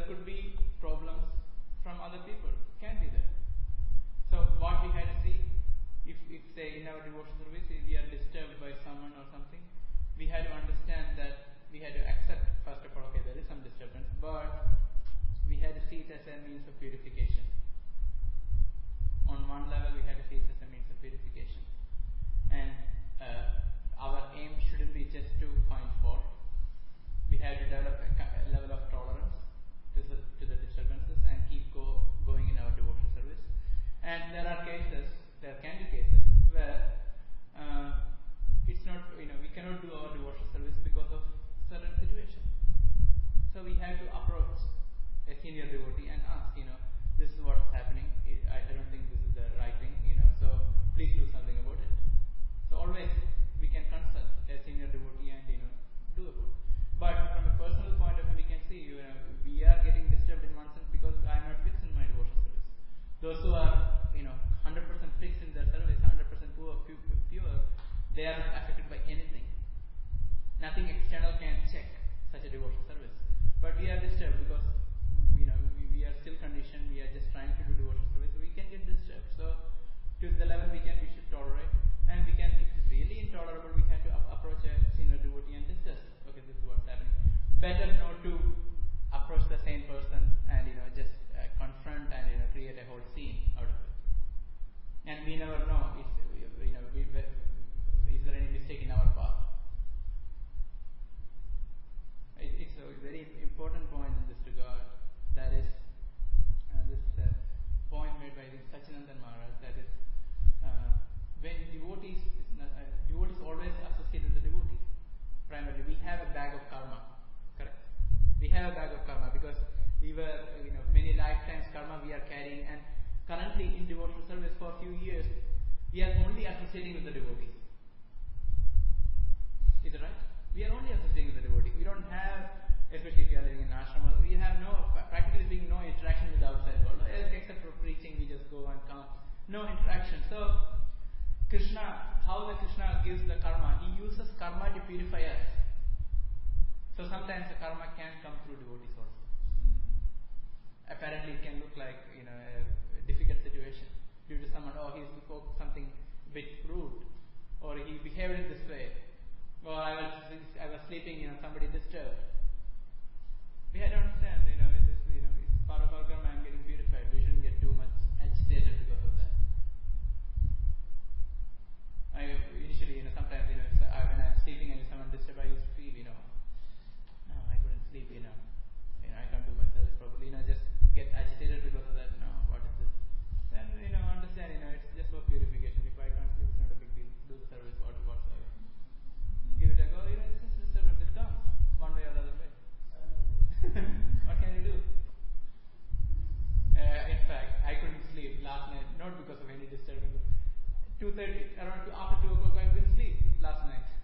could be problems from other people. Can be there. So what we had to see, if, if say in our devotion service we are disturbed by someone or something, we had to understand that we had to accept first of all, okay, there is some disturbance, but we had to see it as a means of purification. On one level, we had to see it as a means of purification, and uh, our aim shouldn't be just to find fault. We had to develop a, a level of tolerance to the, to the disturbances and keep go, going in our devotion service. And there are cases, there can be cases where uh, it's not, you know, we cannot do our devotion service because of certain situations. So we have to approach a senior devotee and ask, you know, this is what's happening. I, I don't think this is the right thing, you know, so please do something about it. So always we can consult a senior devotee and, you know, do about it. But from a personal point of view, we can see, you know, we are getting disturbed in one sense because I am not fixed in my devotion service. Those who are, you know, one hundred percent fixed in their service, one hundred percent pure, pure, they are not affected by anything. Nothing external can check such a devotion service. But we are disturbed because, you know, we, we are still conditioned, we are just trying to do devotion service, so we can get disturbed. So, to the level we can, we should tolerate. And we can, if it's really intolerable, we have to up- approach a senior devotee and discuss, okay, this is what's happening. Better not to approach the same person and, you know, just uh, confront and, you know, create a whole scene out of it. And we never know, if, you know, we, is there any mistake in our part? It, it's a very important point in this regard. That is, uh, this uh, point made by the Sachinandan Maharaj, that is, uh, when devotees, is not, uh, devotees always associate with the devotees. Primarily, we have a bag of karma, correct? We have a bag of karma because we were, you know, many lifetimes karma we are carrying, and currently in devotional service for a few years, we are only associating with the devotees. Is it right? We are only associating with the devotees. We don't have, especially if we are living in ashrama, we have no, practically speaking, no interaction with the outside world. Except for preaching, we just go and come. No interaction. So, Krishna, how the Krishna gives the karma, he uses karma to purify us. So sometimes the karma can come through devotees also. Apparently it can look like, you know, a difficult situation due to someone, oh, he spoke something a bit rude, or he behaved in this way, or I was I was sleeping, you know, somebody disturbed. We have to understand, you know, it is, you know, it's part of our karma. I'm getting purified. We shouldn't get too much agitated because of that. I initially, you know, sometimes, you know, if I, when I'm sleeping and if someone disturbs, I used to feel, you know, no, I couldn't sleep, you know, you know, I can't do my service properly, you know, just get agitated because of that. No, what is this? Then, you know, understand, you know, it's just for purification. If I can't sleep, it's not a big deal. Do the service, what whatsoever. Give it a go. You know, it's just disturbance. It comes one way or the other way. What can you do? Uh, in fact, I couldn't sleep last night, not because of any disturbance. Two thirty, around two, after two o'clock, I couldn't sleep last night.